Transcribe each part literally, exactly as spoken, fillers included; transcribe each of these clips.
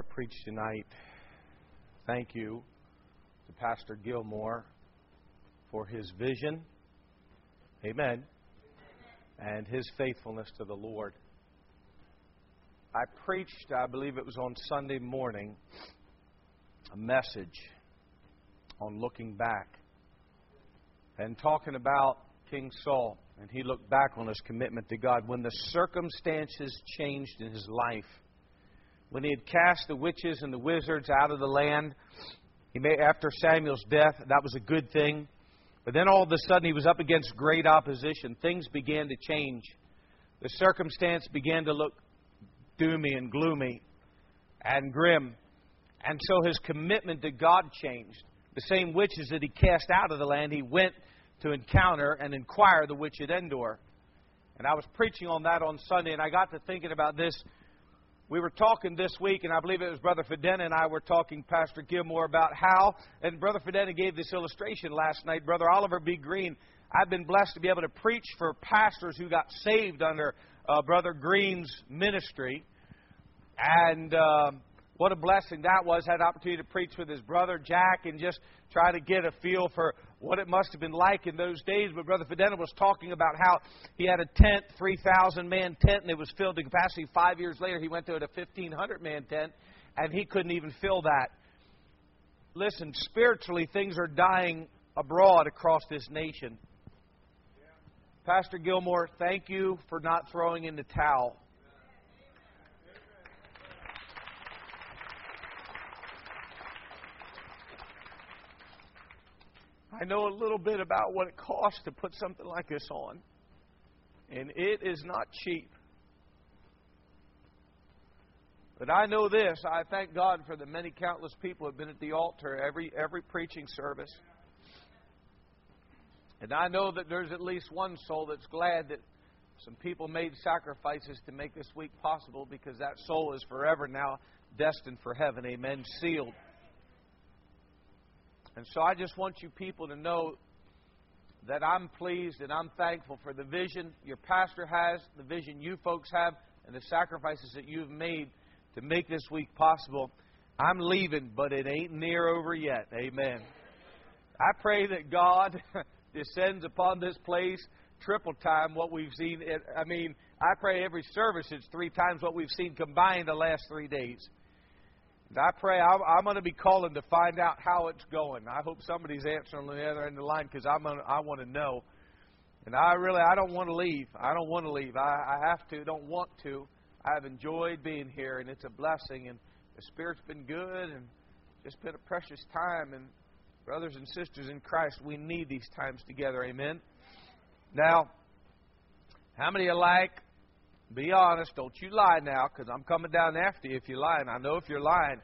I preach tonight, thank you to Pastor Gilmore for his vision, amen, and his faithfulness to the Lord. I preached, I believe it was on Sunday morning, a message on looking back and talking about King Saul. And he looked back on his commitment to God. When the circumstances changed in his life, when he had cast the witches and the wizards out of the land, he made, after Samuel's death, that was a good thing. But then all of a sudden he was up against great opposition. Things began to change. The circumstance began to look doomy and gloomy and grim. And so his commitment to God changed. The same witches that he cast out of the land, he went to encounter and inquire the witch at Endor. And I was preaching on that on Sunday, and I got to thinking about this. We were talking this week, and I believe it was Brother Fedena and I were talking, Pastor Gilmore, about how, and Brother Fedena gave this illustration last night, Brother Oliver B. Green. I've been blessed to be able to preach for pastors who got saved under uh, Brother Green's ministry. And uh, what a blessing that was. Had an opportunity to preach with his brother Jack and just try to get a feel for what it must have been like in those days. But Brother Fedena was talking about how he had a tent, three thousand man tent, and it was filled to capacity. Five years later, he went to a fifteen hundred man tent, and he couldn't even fill that. Listen, spiritually, things are dying abroad across this nation. Yeah. Pastor Gilmore, thank you for not throwing in the towel. I know a little bit about what it costs to put something like this on. And it is not cheap. But I know this. I thank God for the many countless people who have been at the altar every every preaching service. And I know that there's at least one soul that's glad that some people made sacrifices to make this week possible, because that soul is forever now destined for heaven. Amen. Sealed. And so I just want you people to know that I'm pleased and I'm thankful for the vision your pastor has, the vision you folks have, and the sacrifices that you've made to make this week possible. I'm leaving, but it ain't near over yet. Amen. I pray that God descends upon this place triple time what we've seen. I mean, I pray every service it's three times what we've seen combined the last three days. I pray I'm, I'm going to be calling to find out how it's going. I hope somebody's answering on the other end of the line, because I'm gonna, I want to know. And I really, I don't want to leave. I don't want to leave. I, I have to, don't want to. I've enjoyed being here, and it's a blessing. And the Spirit's been good, and just been a precious time. And brothers and sisters in Christ, we need these times together. Amen. Now, how many of you like? Be honest. Don't you lie now, because I'm coming down after you if you're lying. I know if you're lying.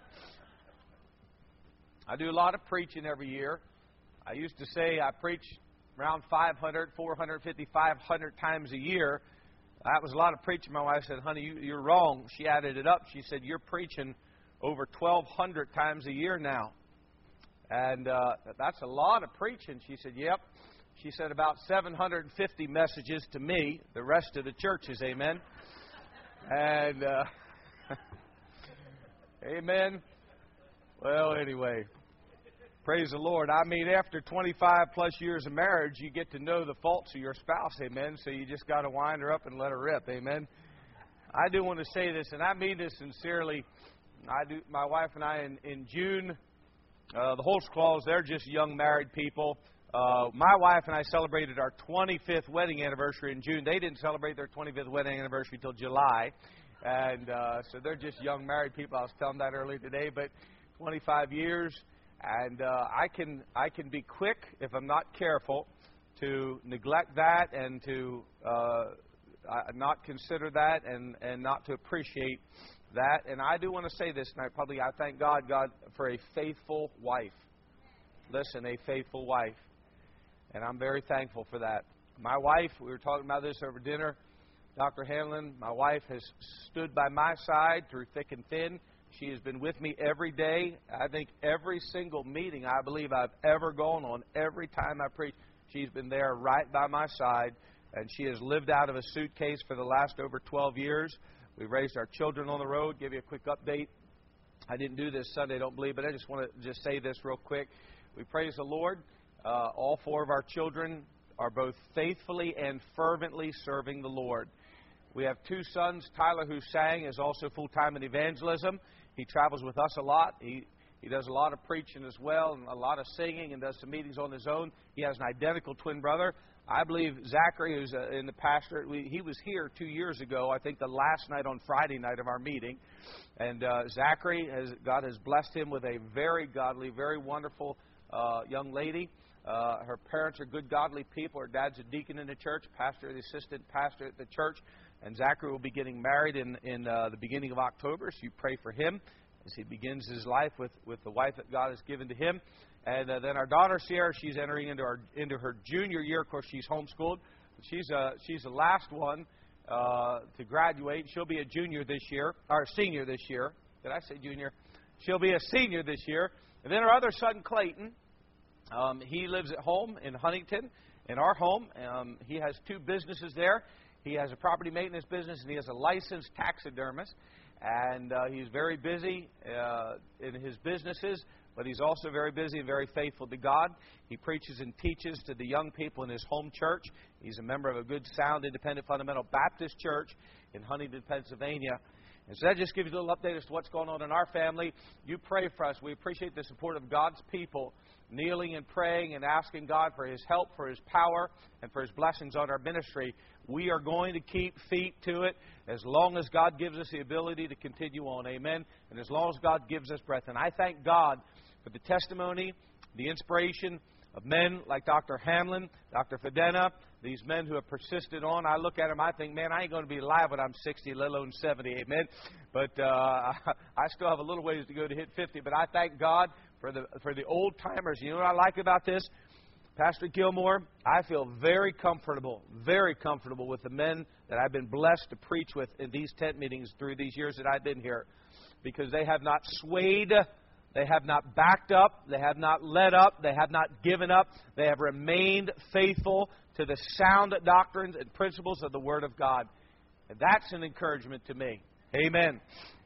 I do a lot of preaching every year. I used to say I preach around five hundred, four fifty, five hundred times a year. That was a lot of preaching. My wife said, honey, you, you're wrong. She added it up. She said, you're preaching over twelve hundred times a year now. And uh, that's a lot of preaching. She said, yep. She said about seven hundred fifty messages to me, the rest of the churches, amen. And, uh, amen. Well, anyway, praise the Lord. I mean, after twenty-five plus years of marriage, you get to know the faults of your spouse, amen. So you just got to wind her up and let her rip, amen. I do want to say this, and I mean this sincerely. I do. My wife and I, in, in June, uh, the Holtzclaws, they're just young married people. Uh, my wife and I celebrated our twenty-fifth wedding anniversary in June. They didn't celebrate their twenty-fifth wedding anniversary until July. And uh, so they're just young married people. I was telling them that earlier today. But twenty-five years. And uh, I can I can be quick, if I'm not careful, to neglect that and to uh, not consider that and, and not to appreciate that. And I do want to say this tonight. Probably I thank God, God, for a faithful wife. Listen, a faithful wife. And I'm very thankful for that. My wife, we were talking about this over dinner, Doctor Hanlon, my wife has stood by my side through thick and thin. She has been with me every day. I think every single meeting I believe I've ever gone on, every time I preach, she's been there right by my side. And she has lived out of a suitcase for the last over twelve years. We've raised our children on the road. Give you a quick update. I didn't do this Sunday, I don't believe, but I just want to just say this real quick. We praise the Lord. Uh, all four of our children are both faithfully and fervently serving the Lord. We have two sons. Tyler, who sang, is also full-time in evangelism. He travels with us a lot. He he does a lot of preaching as well and a lot of singing and does some meetings on his own. He has an identical twin brother. I believe Zachary, who's uh, in the pastorate, we, he was here two years ago, I think the last night on Friday night of our meeting. And uh, Zachary, has, God has blessed him with a very godly, very wonderful uh, young lady. Uh, her parents are good, godly people. Her dad's a deacon in the church, pastor, the assistant pastor at the church. And Zachary will be getting married in, in uh, the beginning of October, so you pray for him as he begins his life with, with the wife that God has given to him. And uh, then our daughter, Sierra, she's entering into her into her junior year. Of course, she's homeschooled. She's uh, she's the last one uh, to graduate. She'll be a junior this year, or a senior this year. Did I say junior? She'll be a senior this year. And then our other son, Clayton, um, he lives at home in Huntington, in our home. Um, he has two businesses there. He has a property maintenance business, and he has a licensed taxidermist. And uh, he's very busy uh, in his businesses, but he's also very busy and very faithful to God. He preaches and teaches to the young people in his home church. He's a member of a good, sound, independent, fundamental Baptist church in Huntington, Pennsylvania. And so that just gives you a little update as to what's going on in our family. You pray for us. We appreciate the support of God's people, kneeling and praying and asking God for His help, for His power, and for His blessings on our ministry. We are going to keep feet to it as long as God gives us the ability to continue on. Amen. And as long as God gives us breath. And I thank God for the testimony, the inspiration of men like Doctor Hamlin, Doctor Fedena, these men who have persisted on. I look at them, I think, man, I ain't going to be alive when I'm sixty, let alone seventy. Amen. But uh, I still have a little ways to go to hit fifty. But I thank God for the for the old timers. You know what I like about this? Pastor Gilmore, I feel very comfortable, very comfortable with the men that I've been blessed to preach with in these tent meetings through these years that I've been here, because they have not swayed, they have not backed up, they have not let up, they have not given up. They have remained faithful to the sound doctrines and principles of the Word of God. And that's an encouragement to me. Amen.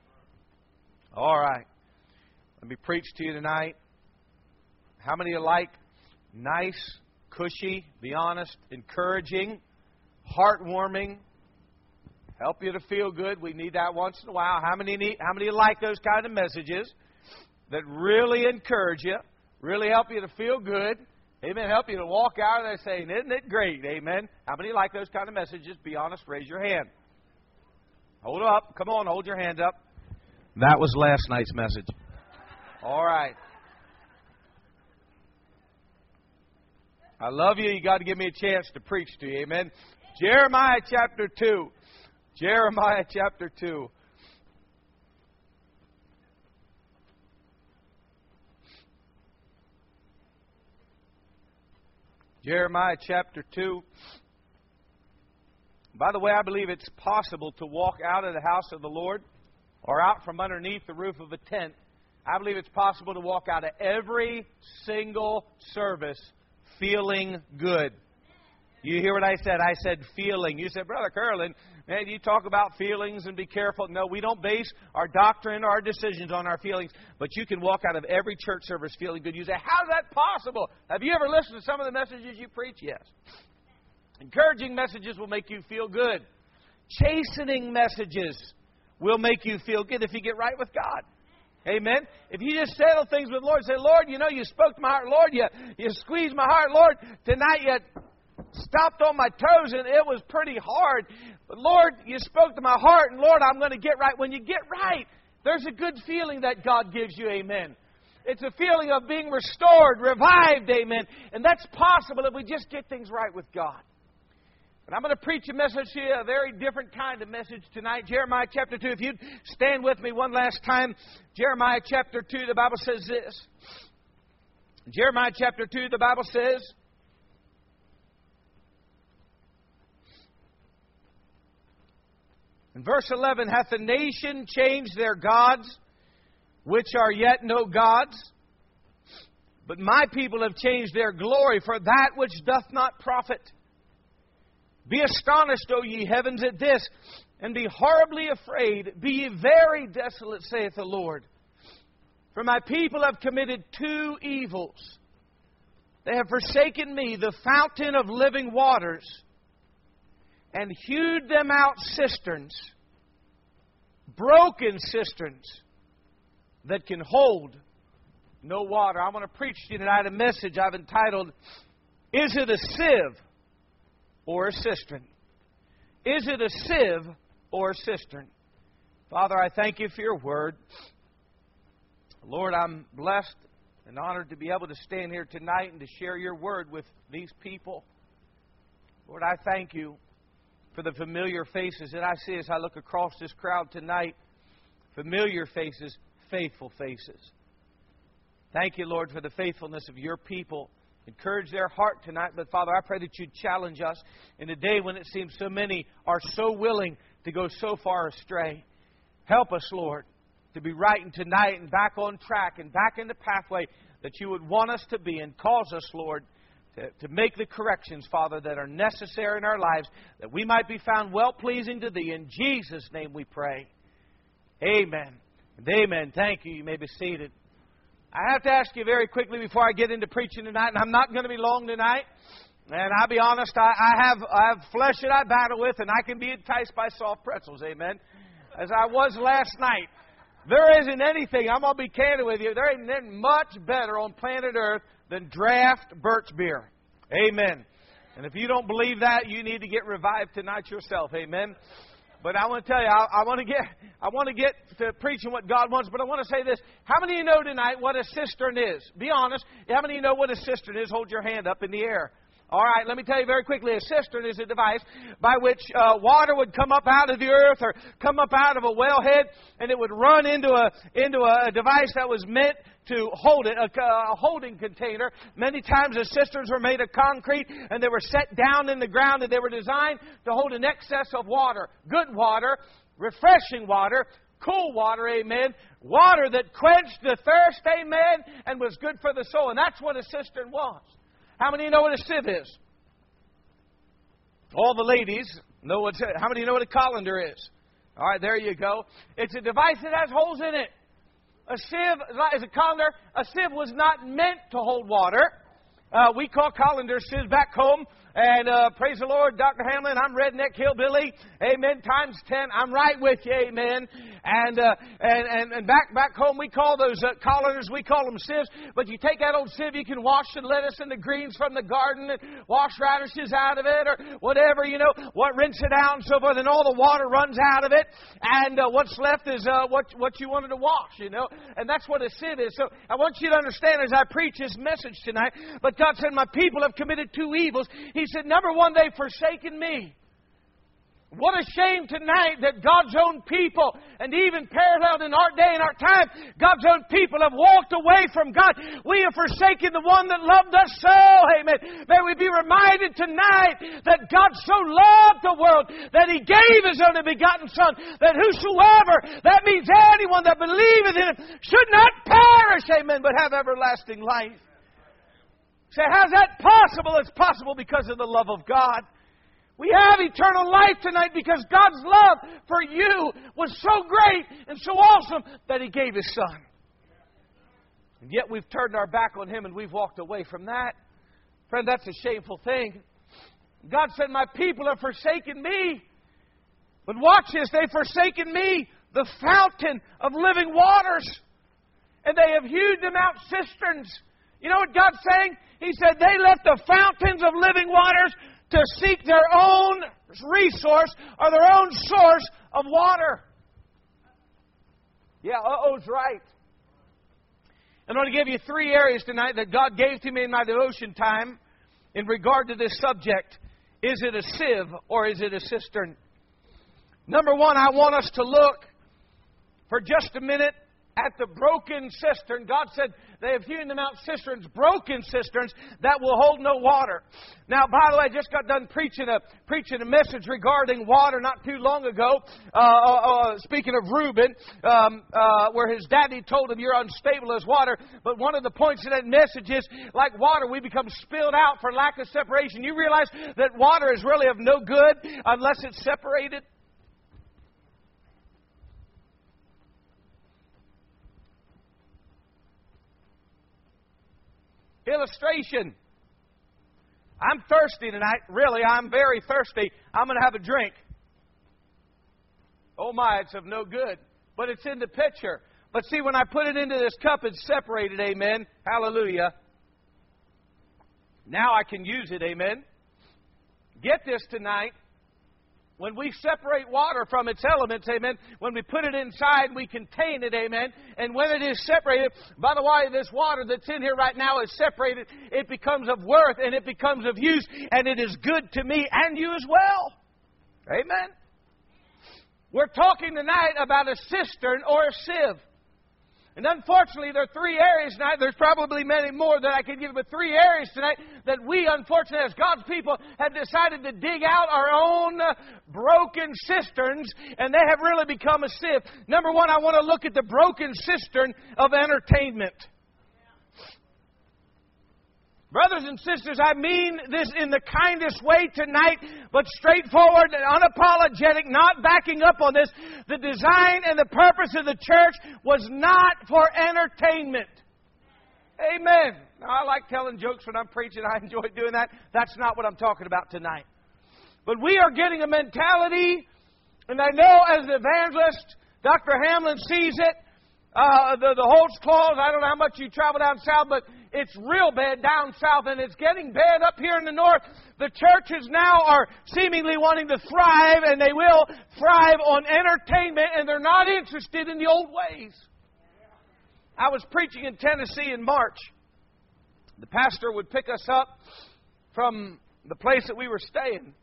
All right. Let me preach to you tonight. How many like nice, cushy, be honest, encouraging, heartwarming, help you to feel good? We need that once in a while. How many need, how many like those kind of messages that really encourage you, really help you to feel good? Amen. Help you to walk out of there saying, isn't it great? Amen. How many like those kind of messages? Be honest. Raise your hand. Hold up. Come on. Hold your hand up. That was last night's message. All right. I love you. You got to give me a chance to preach to you. Amen. Jeremiah chapter two. Jeremiah chapter two. Jeremiah chapter two. By the way, I believe it's possible to walk out of the house of the Lord or out from underneath the roof of a tent. I believe it's possible to walk out of every single service feeling good. You hear what I said? I said feeling. You said, Brother Curlin, man, you talk about feelings and be careful. No, we don't base our doctrine or our decisions on our feelings. But you can walk out of every church service feeling good. You say, how's that possible? Have you ever listened to some of the messages you preach? Yes. Encouraging messages will make you feel good. Chastening messages will make you feel good if you get right with God. Amen. If you just settle things with the Lord, say, Lord, you know, you spoke to my heart. Lord, you, you squeezed my heart. Lord, tonight you stopped on my toes and it was pretty hard. But Lord, you spoke to my heart, and Lord, I'm going to get right. When you get right, there's a good feeling that God gives you. Amen. It's a feeling of being restored, revived. Amen. And that's possible if we just get things right with God. But I'm going to preach a message to you, a very different kind of message tonight. Jeremiah chapter two. If you'd stand with me one last time. Jeremiah chapter two, the Bible says this. Jeremiah chapter two, the Bible says, in verse eleven, hath the nation changed their gods, which are yet no gods? But my people have changed their glory for that which doth not profit. Be astonished, O ye heavens, at this, and be horribly afraid. Be ye very desolate, saith the Lord. For my people have committed two evils. They have forsaken me, the fountain of living waters, and hewed them out cisterns, broken cisterns that can hold no water. I want to preach to you tonight a message I've entitled, Is it a sieve or a cistern? Is it a sieve or a cistern? Father, I thank you for your word. Lord, I'm blessed and honored to be able to stand here tonight and to share your word with these people. Lord, I thank you for the familiar faces that I see as I look across this crowd tonight. Familiar faces, faithful faces. Thank you, Lord, for the faithfulness of your people. Encourage their heart tonight. But, Father, I pray that you'd challenge us in a day when it seems so many are so willing to go so far astray. Help us, Lord, to be right tonight and back on track and back in the pathway that you would want us to be, and cause us, Lord, to, to make the corrections, Father, that are necessary in our lives, that we might be found well-pleasing to Thee. In Jesus' name we pray. Amen. And amen. Thank you. You may be seated. I have to ask you very quickly before I get into preaching tonight, and I'm not going to be long tonight, and I'll be honest, I, I have I have flesh that I battle with, and I can be enticed by soft pretzels, amen, as I was last night. There isn't anything, I'm going to be candid with you, there ain't nothing much better on planet Earth than draft birch beer. Amen. And if you don't believe that, you need to get revived tonight yourself. Amen. But I want to tell you, I, I want to get I want to get to preaching what God wants, but I want to say this. How many of you know tonight what a cistern is? Be honest. How many of you know what a cistern is? Hold your hand up in the air. All right, let me tell you very quickly. A cistern is a device by which uh, water would come up out of the earth or come up out of a wellhead, and it would run into a into a device that was meant to hold it, a, a holding container. Many times the cisterns were made of concrete, and they were set down in the ground, and they were designed to hold an excess of water. Good water, refreshing water, cool water, amen. Water that quenched the thirst, amen, and was good for the soul. And that's what a cistern was. How many of you know what a sieve is? All the ladies know what. How many of you know what a colander is? All right, there you go. It's a device that has holes in it. A sieve is a colander. A sieve was not meant to hold water. Uh, we call colanders sieves back home. And uh, praise the Lord, Doctor Hamlin, I'm redneck hillbilly. Amen. Times ten. I'm right with you. Amen. And uh, and, and and back back home, we call those uh, colanders, we call them sieves. But you take that old sieve, you can wash the lettuce and the greens from the garden and wash radishes out of it or whatever, you know, what rinse it out and so forth. And all the water runs out of it. And uh, what's left is uh, what, what you wanted to wash, you know. And that's what a sieve is. So I want you to understand as I preach this message tonight. But God said, my people have committed two evils. He said, number one, they've forsaken me. What a shame tonight that God's own people, and even paralleled in our day and our time, God's own people have walked away from God. We have forsaken the one that loved us so. Amen. May we be reminded tonight that God so loved the world that He gave His only begotten Son, that whosoever, that means anyone that believeth in Him, should not perish, amen, but have everlasting life. Say, how's that possible? It's possible because of the love of God. We have eternal life tonight because God's love for you was so great and so awesome that He gave His Son. And yet we've turned our back on Him and we've walked away from that. Friend, that's a shameful thing. God said, my people have forsaken me. But watch this, they've forsaken me, the fountain of living waters. And they have hewed them out cisterns. You know what God's saying? He said they left the fountains of living waters to seek their own resource or their own source of water. Yeah, uh-oh's right. I'm going to give you three areas tonight that God gave to me in my devotion time in regard to this subject. Is it a sieve or is it a cistern? Number one, I want us to look for just a minute at the broken cistern. God said they have hewn them out cisterns, broken cisterns that will hold no water. Now, by the way, I just got done preaching a preaching a message regarding water not too long ago. Uh, uh, speaking of Reuben, um, uh, where his daddy told him, "You're unstable as water." But one of the points of that message is, like water, we become spilled out for lack of separation. You realize that water is really of no good unless it's separated. Illustration. I'm thirsty tonight. Really, I'm very thirsty. I'm going to have a drink. Oh my, it's of no good. But it's in the pitcher. But see, when I put it into this cup, it's separated. Amen. Hallelujah. Now I can use it. Amen. Get this tonight. When we separate water from its elements, amen, when we put it inside, we contain it, amen. And when it is separated, by the way, this water that's in here right now is separated, it becomes of worth and it becomes of use, and it is good to me and you as well. Amen. We're talking tonight about a cistern or a sieve. And unfortunately, there are three areas tonight. There's probably many more that I could give, but three areas tonight that we, unfortunately, as God's people, have decided to dig out our own uh, broken cisterns, and they have really become a sieve. Number one, I want to look at the broken cistern of entertainment. Brothers and sisters, I mean this in the kindest way tonight, but straightforward and unapologetic, not backing up on this. The design and the purpose of the church was not for entertainment. Amen. Now, I like telling jokes when I'm preaching. I enjoy doing that. That's not what I'm talking about tonight. But we are getting a mentality, and I know as an evangelist, Doctor Hamlin sees it. Uh, the, the Holtz Clause, I don't know how much you travel down south, but it's real bad down south, and it's getting bad up here in the north. The churches now are seemingly wanting to thrive, and they will thrive on entertainment, and they're not interested in the old ways. I was preaching in Tennessee in March. The pastor would pick us up from the place that we were staying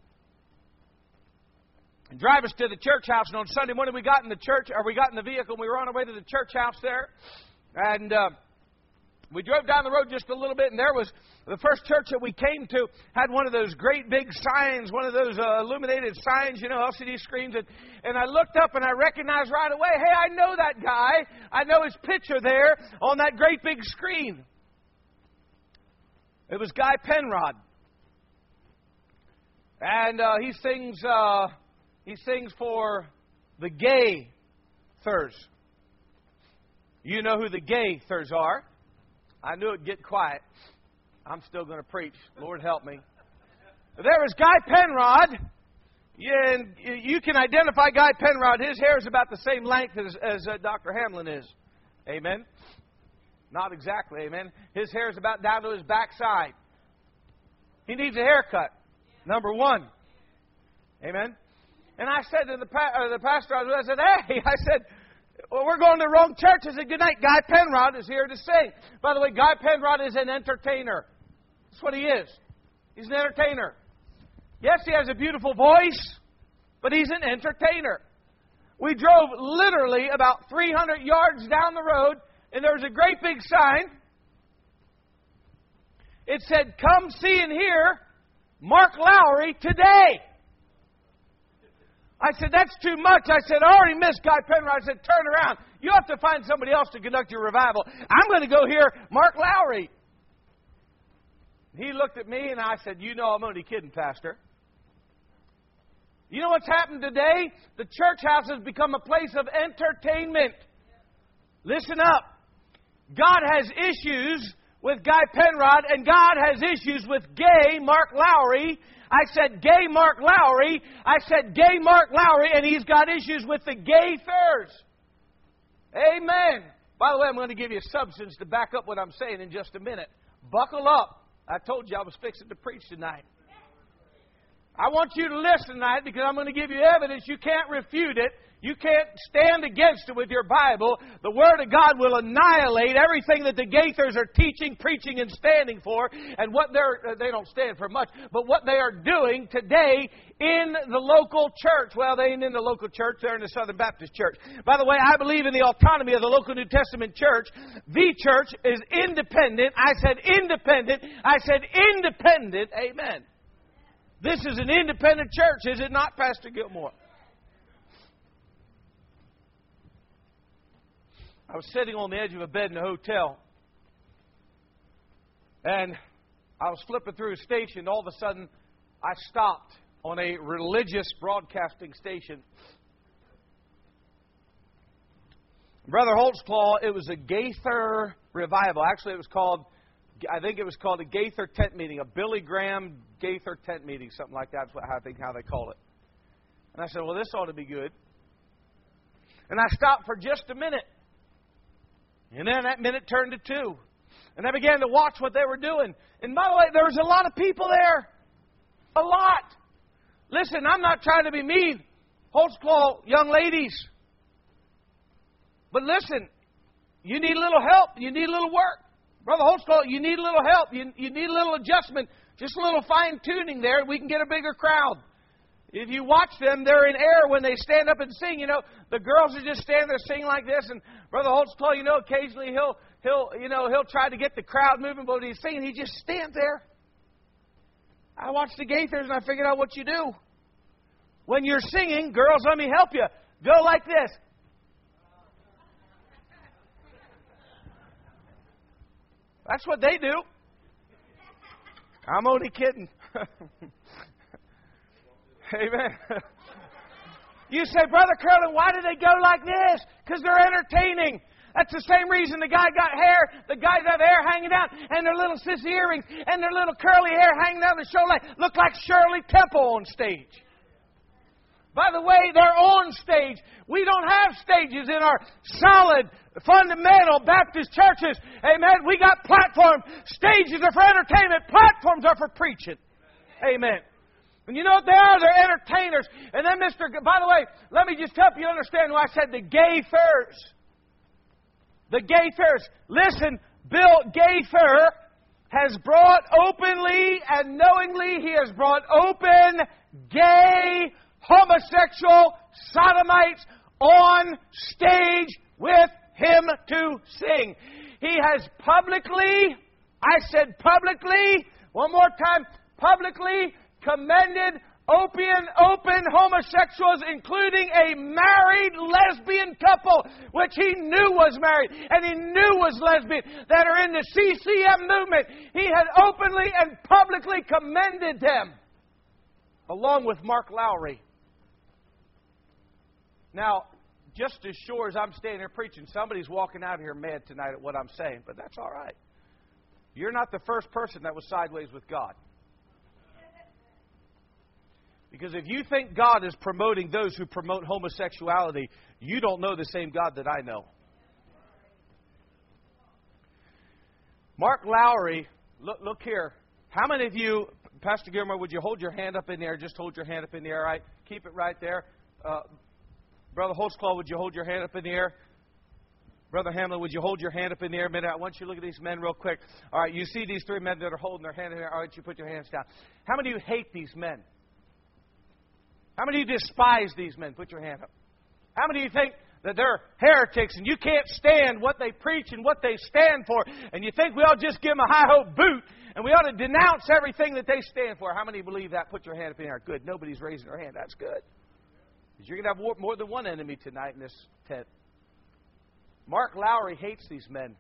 and drive us to the church house. And on Sunday morning, we got in the church, or we got in the vehicle, and we were on our way to the church house there. And uh, we drove down the road just a little bit, and there was the first church that we came to had one of those great big signs, one of those uh, illuminated signs, you know, L C D screens. And, and I looked up, and I recognized right away, hey, I know that guy. I know his picture there on that great big screen. It was Guy Penrod. And uh, he sings... Uh, He sings for the Gaithers. You know who the Gaithers are. I knew it'd get quiet. I'm still going to preach. Lord help me. There was Guy Penrod. Yeah, and you can identify Guy Penrod. His hair is about the same length as, as uh, Doctor Hamlin is. Amen? Not exactly, amen. His hair is about down to his backside. He needs a haircut. Number one. Amen? And I said to the, pa- uh, the pastor, I said, hey, I said, well, we're going to the wrong church. I said, good night. Guy Penrod is here to sing. By the way, Guy Penrod is an entertainer. That's what he is. He's an entertainer. Yes, he has a beautiful voice, but he's an entertainer. We drove literally about three hundred yards down the road, and there was a great big sign. It said, come see and hear Mark Lowry today. I said, that's too much. I said, I already missed Guy Penrod. I said, turn around. You have to find somebody else to conduct your revival. I'm going to go hear Mark Lowry. He looked at me and I said, you know I'm only kidding, Pastor. You know what's happened today? The church house has become a place of entertainment. Listen up. God has issues with Guy Penrod, and God has issues with gay Mark Lowry. I said gay Mark Lowry. I said gay Mark Lowry, and he's got issues with the Gaithers. Amen. By the way, I'm going to give you substance to back up what I'm saying in just a minute. Buckle up. I told you I was fixing to preach tonight. I want you to listen tonight because I'm going to give you evidence. You can't refute it. You can't stand against it with your Bible. The Word of God will annihilate everything that the Gaithers are teaching, preaching, and standing for. And what they're, they don't stand for much, but what they are doing today in the local church. Well, they ain't in the local church. They're in the Southern Baptist Church. By the way, I believe in the autonomy of the local New Testament church. The church is independent. I said independent. I said independent. Amen. This is an independent church, is it not, Pastor Gilmore? I was sitting on the edge of a bed in a hotel, and I was flipping through a station. All of a sudden, I stopped on a religious broadcasting station. Brother Holtzclaw, it was a Gaither revival. Actually, it was called I think it was called a Gaither tent meeting, a Billy Graham Gaither tent meeting, something like that. That's what I think how they call it. And I said, well, this ought to be good. And I stopped for just a minute. And then that minute turned to two. And I began to watch what they were doing. And by the way, there was a lot of people there. A lot. Listen, I'm not trying to be mean. Holtzclaw young ladies. But listen, you need a little help. You need a little work. Brother Holtzclaw, you need a little help. You, you need a little adjustment. Just a little fine-tuning there. We can get a bigger crowd. If you watch them, they're in error when they stand up and sing. You know, the girls are just standing there singing like this. And Brother Holtzclaw, you know, occasionally he'll, he'll, you know, he'll try to get the crowd moving. But when he's singing, he just stands there. I watched the Gaithers and I figured out what you do. When you're singing, girls, let me help you. Go like this. That's what they do. I'm only kidding. Amen. You say, Brother Curlin, why do they go like this? Because they're entertaining. That's the same reason the guy got hair, the guys have hair hanging down, and their little sissy earrings, and their little curly hair hanging down their shoulder, like, look like Shirley Temple on stage. By the way, they're on stage. We don't have stages in our solid, fundamental Baptist churches. Amen. We got platforms. Stages are for entertainment. Platforms are for preaching. Amen. And you know what they are? They're entertainers. And then Mister G- by the way, let me just help you understand why I said the Gaithers. The Gaithers. Listen, Bill Gaither has brought openly and knowingly, he has brought open, gay, homosexual sodomites on stage with him to sing. He has publicly, I said publicly, one more time, publicly commended open, open homosexuals, including a married lesbian couple, which he knew was married and he knew was lesbian, that are in the C C M movement. He had openly and publicly commended them, along with Mark Lowry. Now, just as sure as I'm standing here preaching, somebody's walking out of here mad tonight at what I'm saying, but that's all right. You're not the first person that was sideways with God. Because if you think God is promoting those who promote homosexuality, you don't know the same God that I know. Mark Lowry, look, look here. How many of you, Pastor Gilmore, would you hold your hand up in the air? Just hold your hand up in the air, right? Keep it right there. Uh, Brother Holtzclaw, would you hold your hand up in the air? Brother Hamlin, would you hold your hand up in the air a minute? I want you to look at these men real quick. All right, you see these three men that are holding their hand in the air. All right, you put your hands down. How many of you hate these men? How many of you despise these men? Put your hand up. How many of you think that they're heretics and you can't stand what they preach and what they stand for, and you think we ought to just give them a high hope boot and we ought to denounce everything that they stand for? How many believe that? Put your hand up in the air. Good. Nobody's raising their hand. That's good. Because you're going to have more than one enemy tonight in this tent. Mark Lowry hates these men.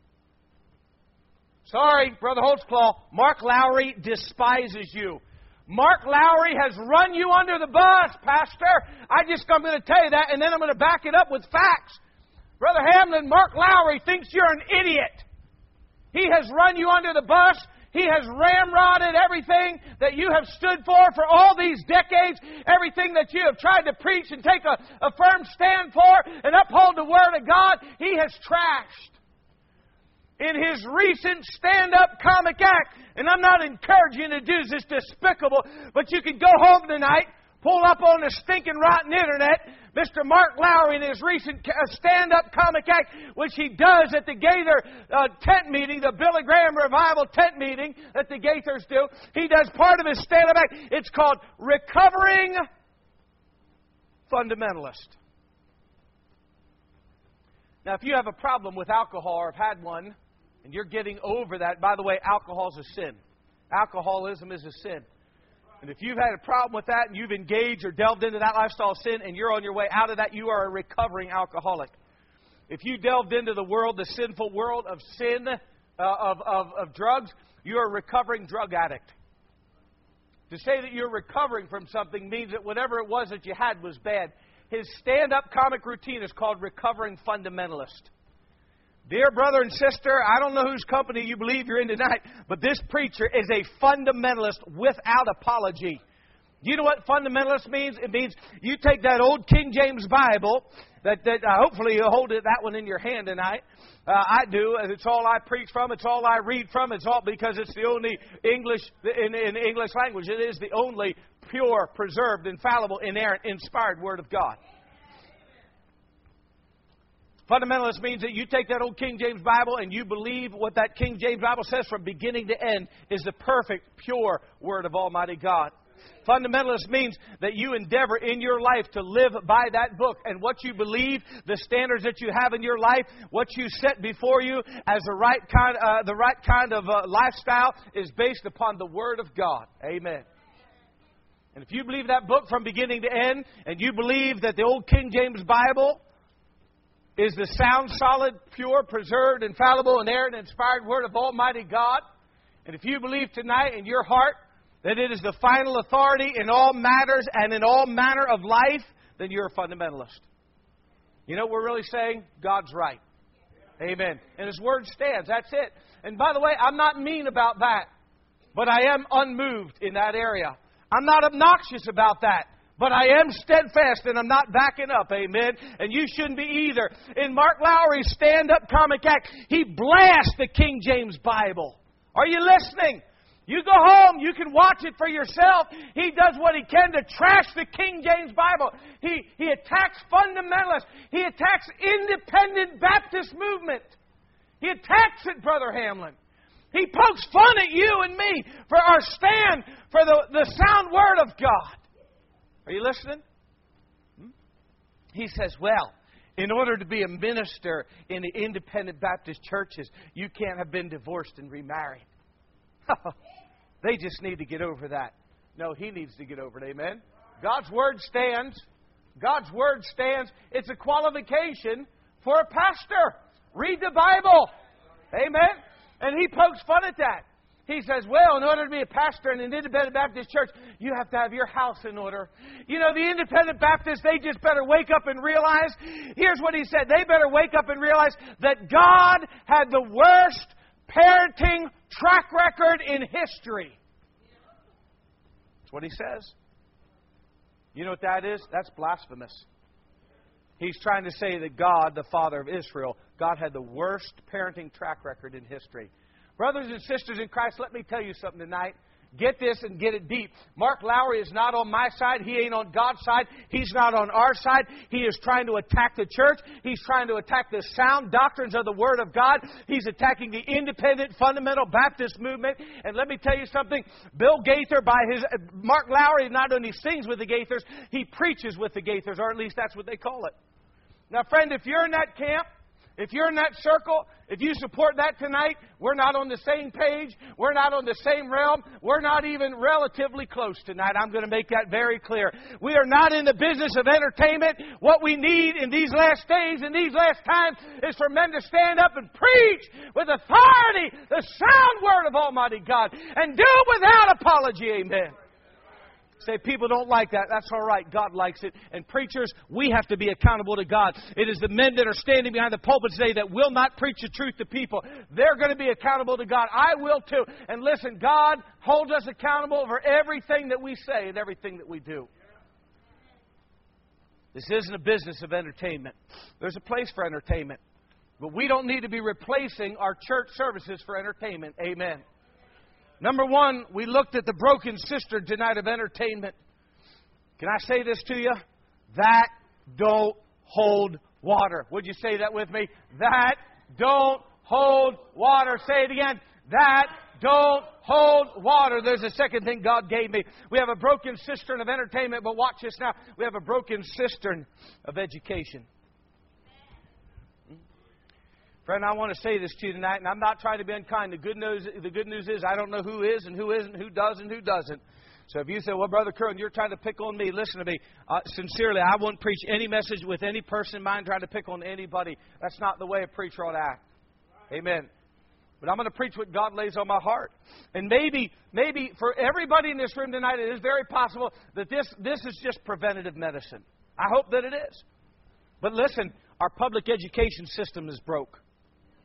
Sorry, Brother Holtzclaw, Mark Lowry despises you. Mark Lowry has run you under the bus, Pastor. I just, I'm going to tell you that, and then I'm going to back it up with facts. Brother Hamlin, Mark Lowry thinks you're an idiot. He has run you under the bus. He has ramrodded everything that you have stood for for all these decades, everything that you have tried to preach and take a, a firm stand for and uphold the Word of God. He has trashed. In his recent stand-up comic act, and I'm not encouraging you to do this despicable, but you can go home tonight, pull up on the stinking rotten internet, Mister Mark Lowry in his recent stand-up comic act, which he does at the Gaither uh, tent meeting, the Billy Graham Revival tent meeting that the Gaithers do. He does part of his stand-up act. It's called Recovering Fundamentalist. Now, if you have a problem with alcohol or have had one, and you're getting over that, by the way, alcohol is a sin. Alcoholism is a sin. And if you've had a problem with that and you've engaged or delved into that lifestyle of sin and you're on your way out of that, you are a recovering alcoholic. If you delved into the world, the sinful world of sin, uh, of, of, of drugs, you're a recovering drug addict. To say that you're recovering from something means that whatever it was that you had was bad. His stand-up comic routine is called Recovering Fundamentalist. Dear brother and sister, I don't know whose company you believe you're in tonight, but this preacher is a fundamentalist without apology. You know what fundamentalist means? It means you take that old King James Bible, that, that uh, hopefully you'll hold it, that one in your hand tonight. Uh, I do. It's all I preach from. It's all I read from. It's all because it's the only English, in, in the English language, it is the only pure, preserved, infallible, inerrant, inspired Word of God. Fundamentalist means that you take that old King James Bible and you believe what that King James Bible says from beginning to end is the perfect, pure Word of Almighty God. Fundamentalist means that you endeavor in your life to live by that book, and what you believe, the standards that you have in your life, what you set before you as the right kind, uh, the right kind of uh, lifestyle is based upon the Word of God. Amen. And if you believe that book from beginning to end, and you believe that the old King James Bible is the sound, solid, pure, preserved, infallible, inerrant, inspired Word of Almighty God, and if you believe tonight in your heart that it is the final authority in all matters and in all manner of life, then you're a fundamentalist. You know what we're really saying? God's right. Amen. And His Word stands. That's it. And by the way, I'm not mean about that, but I am unmoved in that area. I'm not obnoxious about that. But I am steadfast and I'm not backing up, amen? And you shouldn't be either. In Mark Lowry's stand-up comic act, he blasts the King James Bible. Are you listening? You go home, you can watch it for yourself. He does what he can to trash the King James Bible. He, he attacks fundamentalists. He attacks independent Baptist movement. He attacks it, Brother Hamlin. He pokes fun at you and me for our stand for the, the sound Word of God. Are you listening? Hmm? He says, well, in order to be a minister in the independent Baptist churches, you can't have been divorced and remarried. They just need to get over that. No, he needs to get over it. Amen? God's Word stands. God's Word stands. It's a qualification for a pastor. Read the Bible. Amen? And he pokes fun at that. He says, well, in order to be a pastor in an independent Baptist church, you have to have your house in order. You know, the independent Baptists, they just better wake up and realize, here's what he said, they better wake up and realize that God had the worst parenting track record in history. That's what he says. You know what that is? That's blasphemous. He's trying to say that God, the Father of Israel, God had the worst parenting track record in history. Brothers and sisters in Christ, let me tell you something tonight. Get this and get it deep. Mark Lowry is not on my side. He ain't on God's side. He's not on our side. He is trying to attack the church. He's trying to attack the sound doctrines of the Word of God. He's attacking the independent, fundamental Baptist movement. And let me tell you something. Bill Gaither, by his... Mark Lowry not only sings with the Gaithers, he preaches with the Gaithers, or at least that's what they call it. Now, friend, if you're in that camp, if you're in that circle, if you support that tonight, we're not on the same page. We're not on the same realm. We're not even relatively close tonight. I'm going to make that very clear. We are not in the business of entertainment. What we need in these last days, in these last times, is for men to stand up and preach with authority the sound Word of Almighty God. And do it without apology. Amen. Say, people don't like that. That's all right. God likes it. And preachers, we have to be accountable to God. It is the men that are standing behind the pulpit today that will not preach the truth to people. They're going to be accountable to God. I will too. And listen, God holds us accountable for everything that we say and everything that we do. This isn't a business of entertainment. There's a place for entertainment. But we don't need to be replacing our church services for entertainment. Amen. Number one, we looked at the broken cistern tonight of entertainment. Can I say this to you? That don't hold water. Would you say that with me? That don't hold water. Say it again. That don't hold water. There's a second thing God gave me. We have a broken cistern of entertainment, but watch this now. We have a broken cistern of education. Friend, I want to say this to you tonight, and I'm not trying to be unkind. The good news, the good news is I don't know who is and who isn't, who does and who doesn't. So if you say, well, Brother Curran, you're trying to pick on me, listen to me. Uh, sincerely, I wouldn't preach any message with any person in mind trying to pick on anybody. That's not the way a preacher ought to act. Amen. But I'm going to preach what God lays on my heart. And maybe, maybe for everybody in this room tonight, it is very possible that this, this is just preventative medicine. I hope that it is. But listen, our public education system is broke.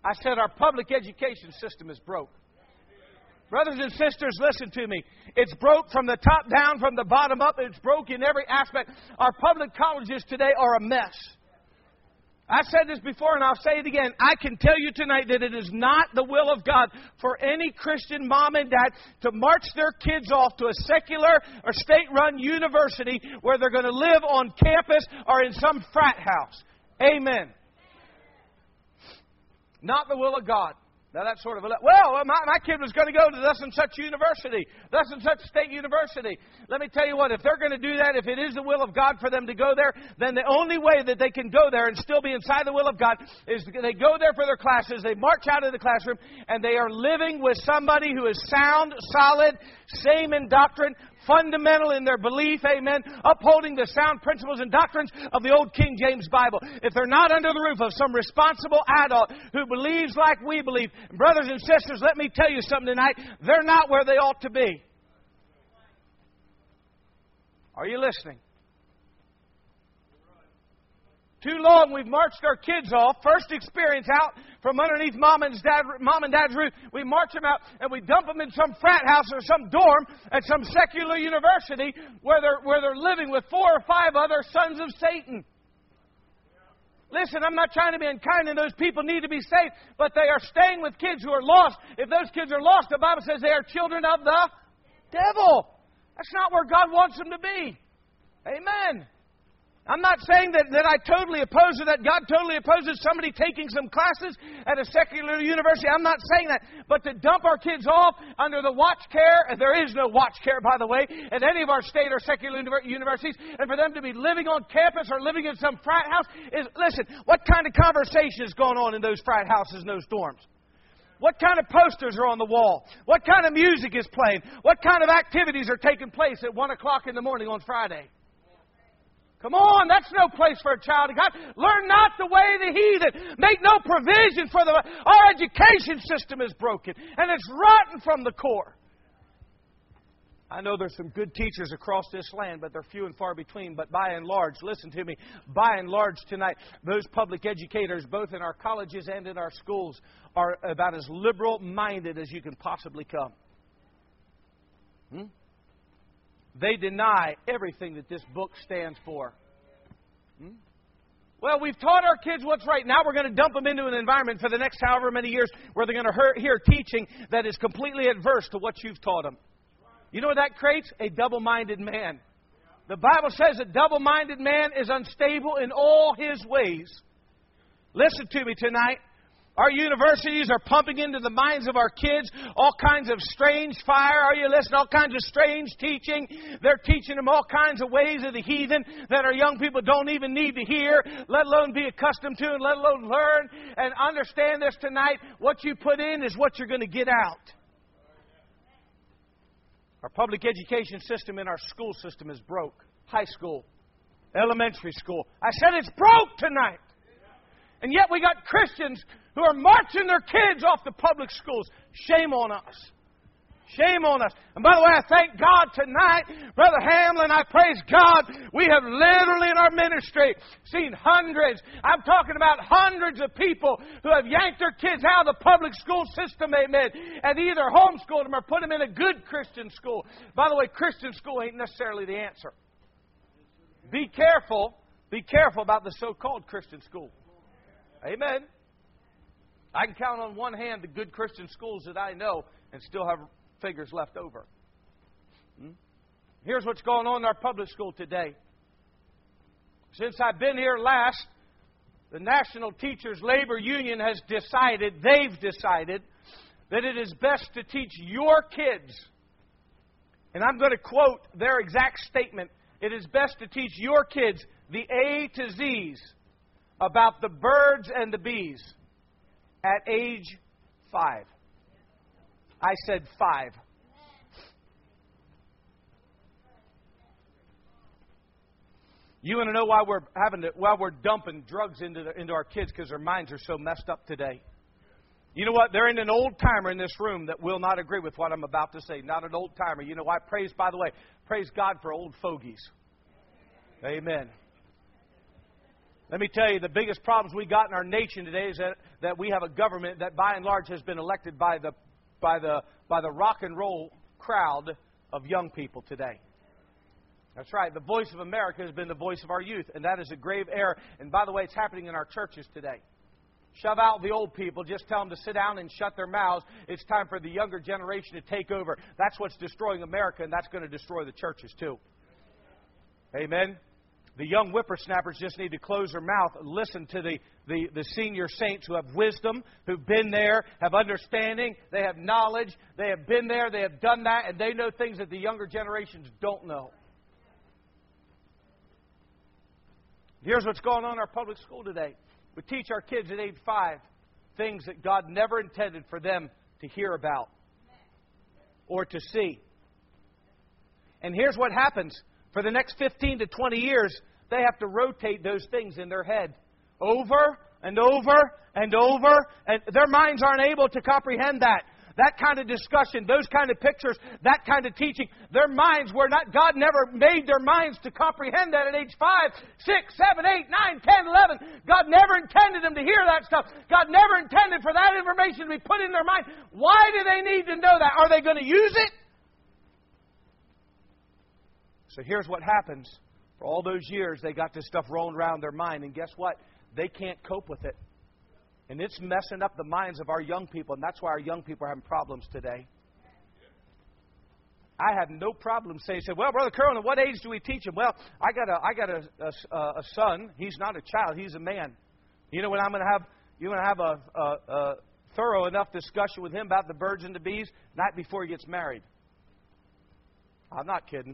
I said our public education system is broke. Brothers and sisters, listen to me. It's broke from the top down, from the bottom up. It's broke in every aspect. Our public colleges today are a mess. I've said this before and I'll say it again. I can tell you tonight that it is not the will of God for any Christian mom and dad to march their kids off to a secular or state-run university where they're going to live on campus or in some frat house. Amen. Not the will of God. Now that's sort of a... Well, my, my kid was going to go to thus and such university, thus and such state university. Let me tell you what, if they're going to do that, if it is the will of God for them to go there, then the only way that they can go there and still be inside the will of God is they go there for their classes, they march out of the classroom, and they are living with somebody who is sound, solid, same in doctrine, fundamental in their belief, amen, upholding the sound principles and doctrines of the old King James Bible. If they're not under the roof of some responsible adult who believes like we believe, brothers and sisters, let me tell you something tonight, they're not where they ought to be. Are you listening? Too long we've marched our kids off, first experience out from underneath mom and, dad, mom and dad's roof. We march them out and we dump them in some frat house or some dorm at some secular university where they're, where they're living with four or five other sons of Satan. Listen, I'm not trying to be unkind, and those people need to be saved, but they are staying with kids who are lost. If those kids are lost, the Bible says they are children of the devil. That's not where God wants them to be. Amen. I'm not saying that, that I totally oppose or that God totally opposes somebody taking some classes at a secular university. I'm not saying that. But to dump our kids off under the watch care, and there is no watch care, by the way, at any of our state or secular universities, and for them to be living on campus or living in some frat house, is, listen, what kind of conversation is going on in those frat houses and those dorms? What kind of posters are on the wall? What kind of music is playing? What kind of activities are taking place at one o'clock in the morning on Friday? Come on, that's no place for a child of God. Learn not the way of the heathen. Make no provision for the... Our education system is broken, and it's rotten from the core. I know there's some good teachers across this land, but they're few and far between. But by and large, listen to me, by and large tonight, those public educators, both in our colleges and in our schools, are about as liberal-minded as you can possibly come. Hmm? They deny everything that this book stands for. Hmm? Well, we've taught our kids what's right. Now we're going to dump them into an environment for the next however many years where they're going to hear teaching that is completely adverse to what you've taught them. You know what that creates? A double-minded man. The Bible says a double-minded man is unstable in all his ways. Listen to me tonight. Our universities are pumping into the minds of our kids all kinds of strange fire. Are you listening? All kinds of strange teaching. They're teaching them all kinds of ways of the heathen that our young people don't even need to hear, let alone be accustomed to, and let alone learn. And understand this tonight. What you put in is what you're going to get out. Our public education system in our school system is broke. High school, elementary school. I said it's broke tonight. And yet we got Christians who are marching their kids off the public schools. Shame on us. Shame on us. And by the way, I thank God tonight, Brother Hamlin, I praise God. We have literally in our ministry seen hundreds, I'm talking about hundreds of people who have yanked their kids out of the public school system, amen, and either homeschooled them or put them in a good Christian school. By the way, Christian school ain't necessarily the answer. Be careful, be careful about the so-called Christian school. Amen. I can count on one hand the good Christian schools that I know and still have figures left over. Hmm? Here's what's going on in our public school today. Since I've been here last, the National Teachers Labor Union has decided, they've decided, that it is best to teach your kids, and I'm going to quote their exact statement, it is best to teach your kids the A to Z's about the birds and the bees at age five. I said five. You want to know why we're having to, why we're dumping drugs into the, into our kids? Because their minds are so messed up today. You know what? There ain't an old timer in this room that will not agree with what I'm about to say. Not an old timer. You know why? Praise, by the way, praise God for old fogies. Amen. Let me tell you, the biggest problems we got in our nation today is that, that we have a government that by and large has been elected by the, by the, by the rock and roll crowd of young people today. That's right. The voice of America has been the voice of our youth, and that is a grave error. And by the way, it's happening in our churches today. Shove out the old people. Just tell them to sit down and shut their mouths. It's time for the younger generation to take over. That's what's destroying America, and that's going to destroy the churches too. Amen. The young whippersnappers just need to close their mouth and listen to the, the, the senior saints who have wisdom, who've been there, have understanding, they have knowledge, they have been there, they have done that, and they know things that the younger generations don't know. Here's what's going on in our public school today. We teach our kids at age five things that God never intended for them to hear about or to see. And here's what happens. For the next fifteen to twenty years, they have to rotate those things in their head over and over and over. And their minds aren't able to comprehend that. That kind of discussion, those kind of pictures, that kind of teaching. Their minds were not, God never made their minds to comprehend that at age five, six, seven, eight, nine, ten, eleven. God never intended them to hear that stuff. God never intended for that information to be put in their mind. Why do they need to know that? Are they going to use it? So here's what happens. For all those years, they got this stuff rolling around their mind. And guess what? They can't cope with it. And it's messing up the minds of our young people. And that's why our young people are having problems today. I have no problem saying, say, well, Brother Curlin, at what age do we teach him? Well, I got a, I got a, a, a son. He's not a child. He's a man. You know when I'm going to have, you're going to have a, a, a thorough enough discussion with him about the birds and the bees night before he gets married. I'm not kidding.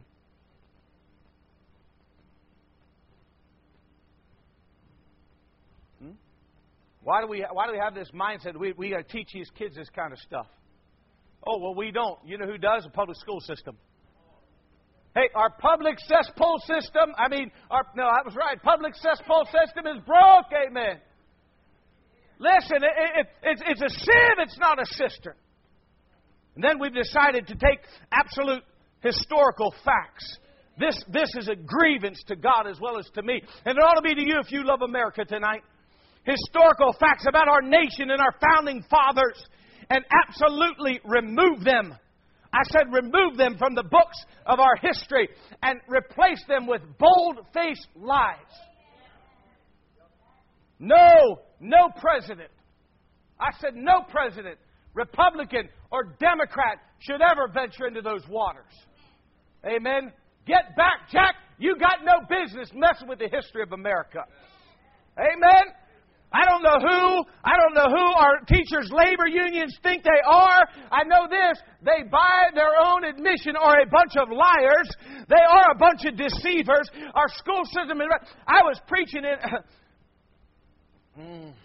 Why do we why do we have this mindset? We we got to teach these kids this kind of stuff. Oh, well, we don't. You know who does? The public school system. Hey, our public cesspool system, I mean, our, no, that was right. Public cesspool system is broke, amen. Listen, it, it, it's, it's a sieve, it's not a cistern. And then we've decided to take absolute historical facts. This, this is a grievance to God as well as to me. And it ought to be to you if you love America tonight. Historical facts about our nation and our founding fathers, and absolutely remove them. I said remove them from the books of our history and replace them with bold-faced lies. No, no president. I said no president, Republican or Democrat, should ever venture into those waters. Amen. Get back, Jack. You got no business messing with the history of America. Amen. I don't know who, I don't know who our teachers' labor unions think they are. I know this, they by their own admission are a bunch of liars. They are a bunch of deceivers. Our school system is... I was preaching in...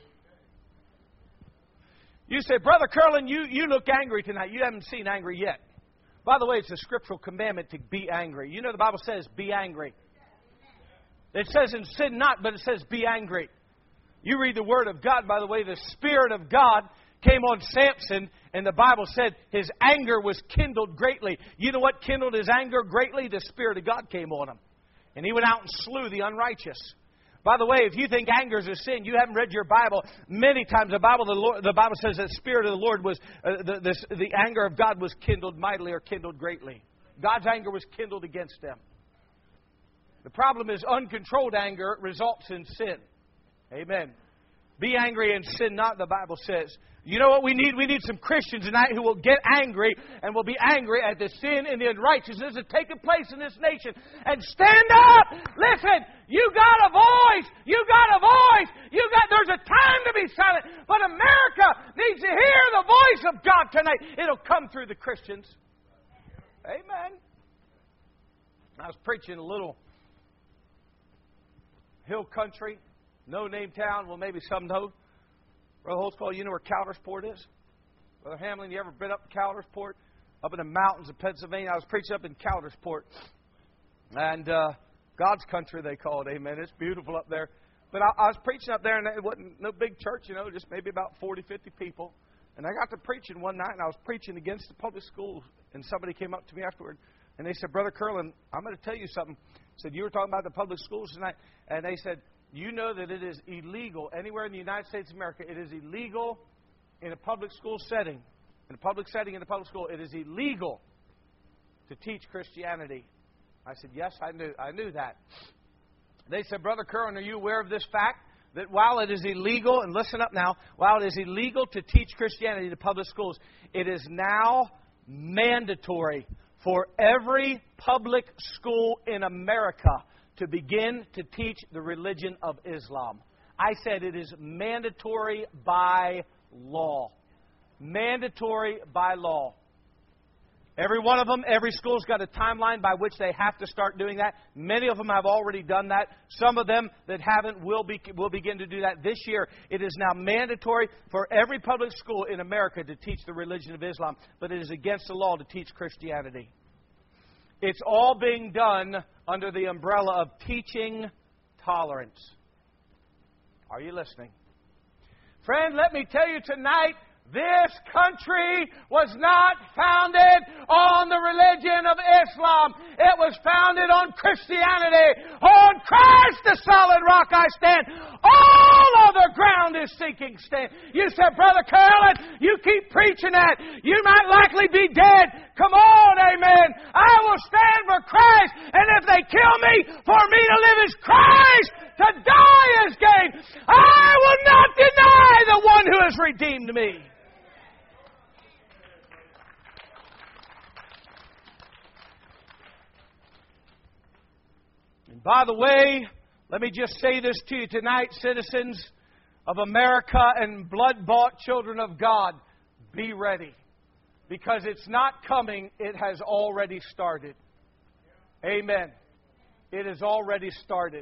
You say, Brother Curlin, you, you look angry tonight. You haven't seen angry yet. By the way, it's a scriptural commandment to be angry. You know the Bible says, be angry. It says in sin not, but it says be angry. You read the Word of God, by the way, the Spirit of God came on Samson, and the Bible said his anger was kindled greatly. You know what kindled his anger greatly? The Spirit of God came on him. And he went out and slew the unrighteous. By the way, if you think anger is a sin, you haven't read your Bible. Many times the Bible, the, Lord, the Bible says that the Spirit of the Lord was, uh, the, the, the anger of God was kindled mightily or kindled greatly. God's anger was kindled against them. The problem is uncontrolled anger results in sin. Amen. Be angry and sin not, the Bible says. You know what we need? We need some Christians tonight who will get angry and will be angry at the sin and the unrighteousness that's taking place in this nation. And stand up! Listen, you got a voice! You got a voice! You got, there's a time to be silent. But America needs to hear the voice of God tonight. It'll come through the Christians. Amen. I was preaching a little hill country. No-name town. Well, maybe some know. Brother Holtzclaw, you know where Coudersport is? Brother Hamlin, you ever been up to Coudersport? Up in the mountains of Pennsylvania. I was preaching up in Coudersport. And uh, God's country, they call it. Amen. It's beautiful up there. But I, I was preaching up there, and it wasn't no big church, you know, just maybe about forty, fifty people. And I got to preaching one night, and I was preaching against the public schools. And somebody came up to me afterward, and they said, Brother Curlin, I'm going to tell you something. I said, you were talking about the public schools tonight. And they said, you know that it is illegal anywhere in the United States of America. It is illegal in a public school setting. In a public setting, in a public school, it is illegal to teach Christianity. I said, yes, I knew, I knew that. They said, Brother Curran, are you aware of this fact? That while it is illegal, and listen up now, while it is illegal to teach Christianity to public schools, it is now mandatory for every public school in America to begin to teach the religion of Islam. I said it is mandatory by law. Mandatory by law. Every one of them, every school's got a timeline by which they have to start doing that. Many of them have already done that. Some of them that haven't will be will begin to do that this year. It is now mandatory for every public school in America to teach the religion of Islam, but it is against the law to teach Christianity. It's all being done under the umbrella of teaching tolerance. Are you listening? Friend, let me tell you tonight, this country was not founded on the religion of Islam. It was founded on Christianity. On Christ, the solid rock I stand. All other ground is sinking sand. You said, Brother Carolyn, you keep preaching that. You might likely be dead. Come on, amen. I will stand for Christ. And if they kill me, for me to live is Christ. To die is gain. I will not deny the one who has redeemed me. And by the way, let me just say this to you tonight, citizens of America and blood-bought children of God, be ready. Because it's not coming, it has already started. Amen. It has already started.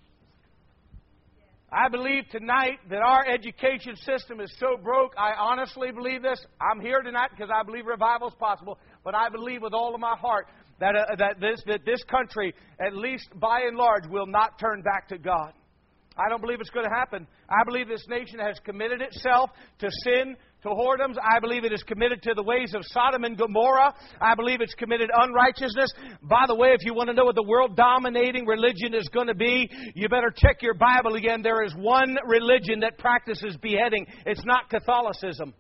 I believe tonight that our education system is so broke. I honestly believe this. I'm here tonight because I believe revival is possible. But I believe with all of my heart that, uh, that, this, that this country, at least by and large, will not turn back to God. I don't believe it's going to happen. I believe this nation has committed itself to sin, to whoredoms. I believe it is committed to the ways of Sodom and Gomorrah. I believe it's committed unrighteousness. By the way, if you want to know what the world-dominating religion is going to be, you better check your Bible again. There is one religion that practices beheading. It's not Catholicism.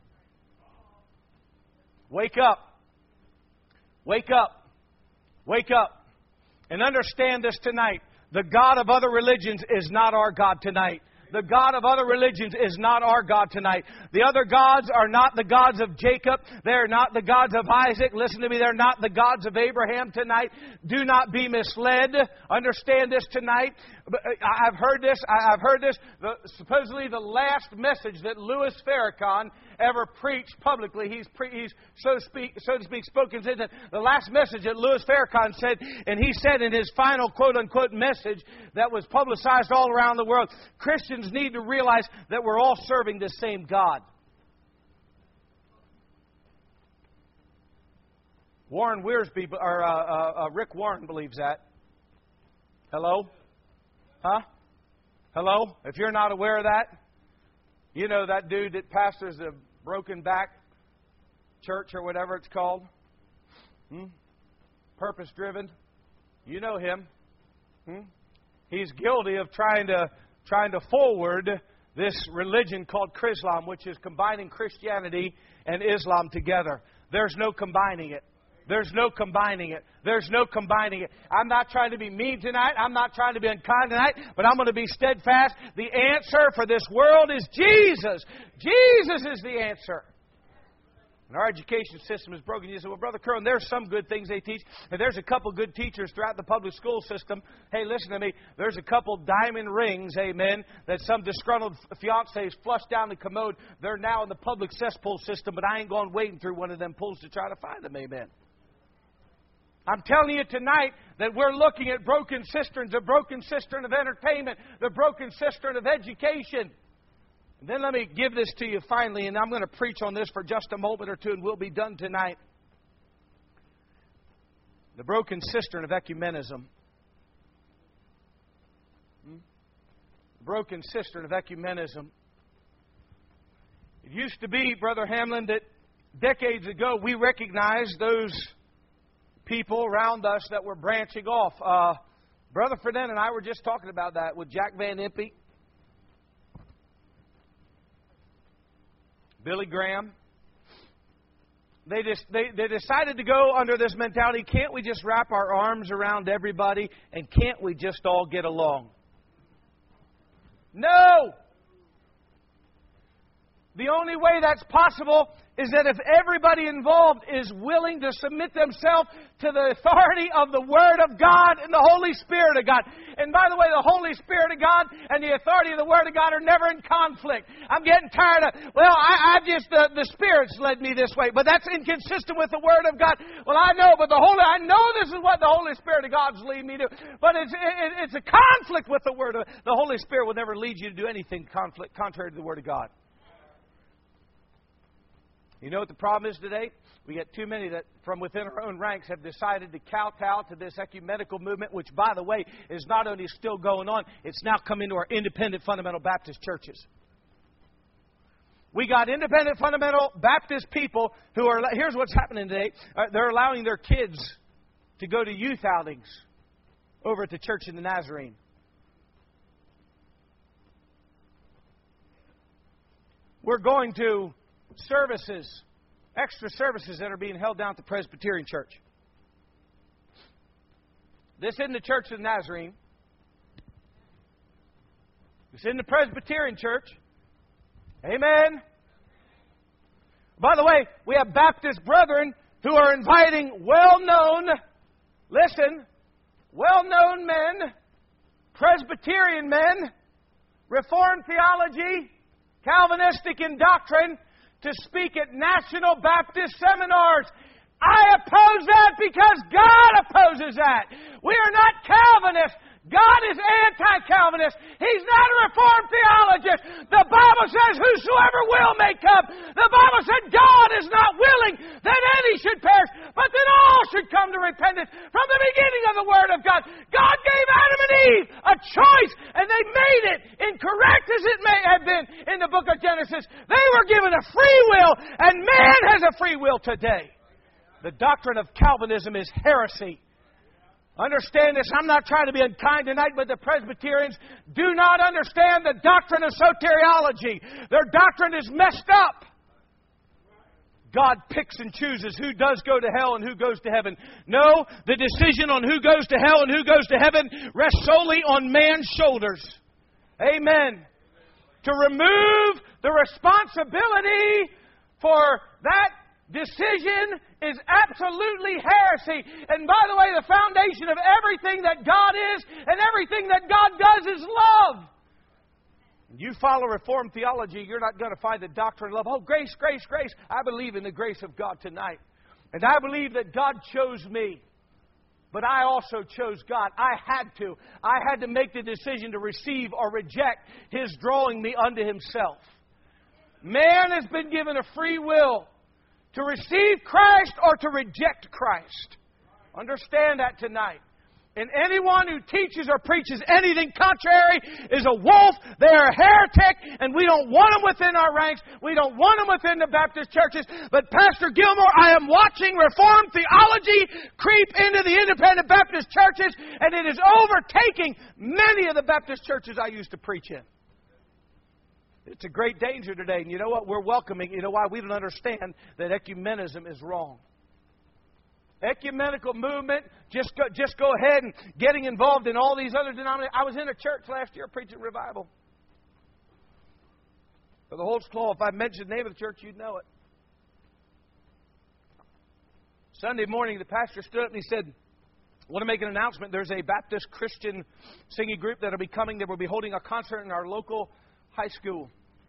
Wake up. Wake up. Wake up. And understand this tonight. The God of other religions is not our God tonight. The God of other religions is not our God tonight. The other gods are not the gods of Jacob. They're not the gods of Isaac. Listen to me. They're not the gods of Abraham tonight. Do not be misled. Understand this tonight. I've heard this. I've heard this. The, supposedly the last message that Louis Farrakhan ever preached publicly. He's, pre, he's so, speak, so to speak, spoken. The last message that Louis Farrakhan said, and he said in his final quote-unquote message that was publicized all around the world, Christians need to realize that we're all serving the same God. Warren Wiersbe, or uh, uh, uh, Rick Warren believes that. Hello? Huh? Hello? If you're not aware of that, you know that dude that pastors a broken back church or whatever it's called? Hmm? Purpose driven. You know him. Hmm? He's guilty of trying to trying to forward this religion called Chrislam, which is combining Christianity and Islam together. There's no combining it. There's no combining it. There's no combining it. I'm not trying to be mean tonight. I'm not trying to be unkind tonight, but I'm going to be steadfast. The answer for this world is Jesus. Jesus is the answer. And our education system is broken. You say, well, Brother Curran, there's some good things they teach. And there's a couple good teachers throughout the public school system. Hey, listen to me. There's a couple diamond rings, amen, that some disgruntled fiancés flushed down the commode. They're now in the public cesspool system, but I ain't going wading through one of them pools to try to find them, amen. I'm telling you tonight that we're looking at broken cisterns, a broken cistern of entertainment, the broken cistern of education. And then let me give this to you finally, and I'm going to preach on this for just a moment or two, and we'll be done tonight. The broken cistern of ecumenism. Hmm? The broken cistern of ecumenism. It used to be, Brother Hamlin, that decades ago we recognized those people around us that were branching off. Uh, Brother Ferdinand and I were just talking about that with Jack Van Impe, Billy Graham. They just they, they decided to go under this mentality, can't we just wrap our arms around everybody and can't we just all get along? No! The only way that's possible is that if everybody involved is willing to submit themselves to the authority of the Word of God and the Holy Spirit of God. And by the way, the Holy Spirit of God and the authority of the Word of God are never in conflict. I'm getting tired of, well, I, I just, uh, the Spirit's led me this way, but that's inconsistent with the Word of God. Well, I know, but the Holy, I know this is what the Holy Spirit of God's leading me to, but it's, it, it's a conflict with the Word of God. The Holy Spirit will never lead you to do anything conflict, contrary to the Word of God. You know what the problem is today? We get too many that from within our own ranks have decided to kowtow to this ecumenical movement, which, by the way, is not only still going on, it's now come into our independent fundamental Baptist churches. We got independent fundamental Baptist people who are, here's what's happening today. Uh, they're allowing their kids to go to youth outings over at the Church of the Nazarene. We're going to services, extra services that are being held down at the Presbyterian Church. This isn't the Church of the Nazarene. This isn't the Presbyterian Church. Amen. By the way, we have Baptist brethren who are inviting well-known, listen, well-known men, Presbyterian men, Reformed theology, Calvinistic in doctrine, to speak at National Baptist seminars. I oppose that because God opposes that. We are not Calvinists. God is anti-Calvinist. He's not a Reformed theologist. The Bible says, whosoever will may come. The Bible said God is not willing that any should perish, but that all should come to repentance. From the beginning of the Word of God, God gave Adam and Eve a choice, and they made it, incorrect as it may have been in the book of Genesis. They were given a free will, and man has a free will today. The doctrine of Calvinism is heresy. Understand this. I'm not trying to be unkind tonight, but the Presbyterians do not understand the doctrine of soteriology. Their doctrine is messed up. God picks and chooses who does go to hell and who goes to heaven. No, the decision on who goes to hell and who goes to heaven rests solely on man's shoulders. Amen. To remove the responsibility for that decision is absolutely heresy. And by the way, the foundation of everything that God is and everything that God does is love. You follow Reformed theology, you're not going to find the doctrine of love. Oh, grace, grace, grace. I believe in the grace of God tonight. And I believe that God chose me. But I also chose God. I had to. I had to make the decision to receive or reject His drawing me unto Himself. Man has been given a free will to receive Christ or to reject Christ. Understand that tonight. And anyone who teaches or preaches anything contrary is a wolf. They are a heretic, and we don't want them within our ranks. We don't want them within the Baptist churches. But Pastor Gilmore, I am watching Reformed theology creep into the independent Baptist churches, and it is overtaking many of the Baptist churches I used to preach in. It's a great danger today. And you know what? We're welcoming. You know why? We don't understand that ecumenism is wrong. Ecumenical movement, just go, just go ahead and getting involved in all these other denominations. I was in a church last year preaching revival. For the Holtz Claw, if I mentioned the name of the church, you'd know it. Sunday morning, the pastor stood up and he said, I want to make an announcement. There's a Baptist Christian singing group that will be coming. They will be holding a concert in our local high school.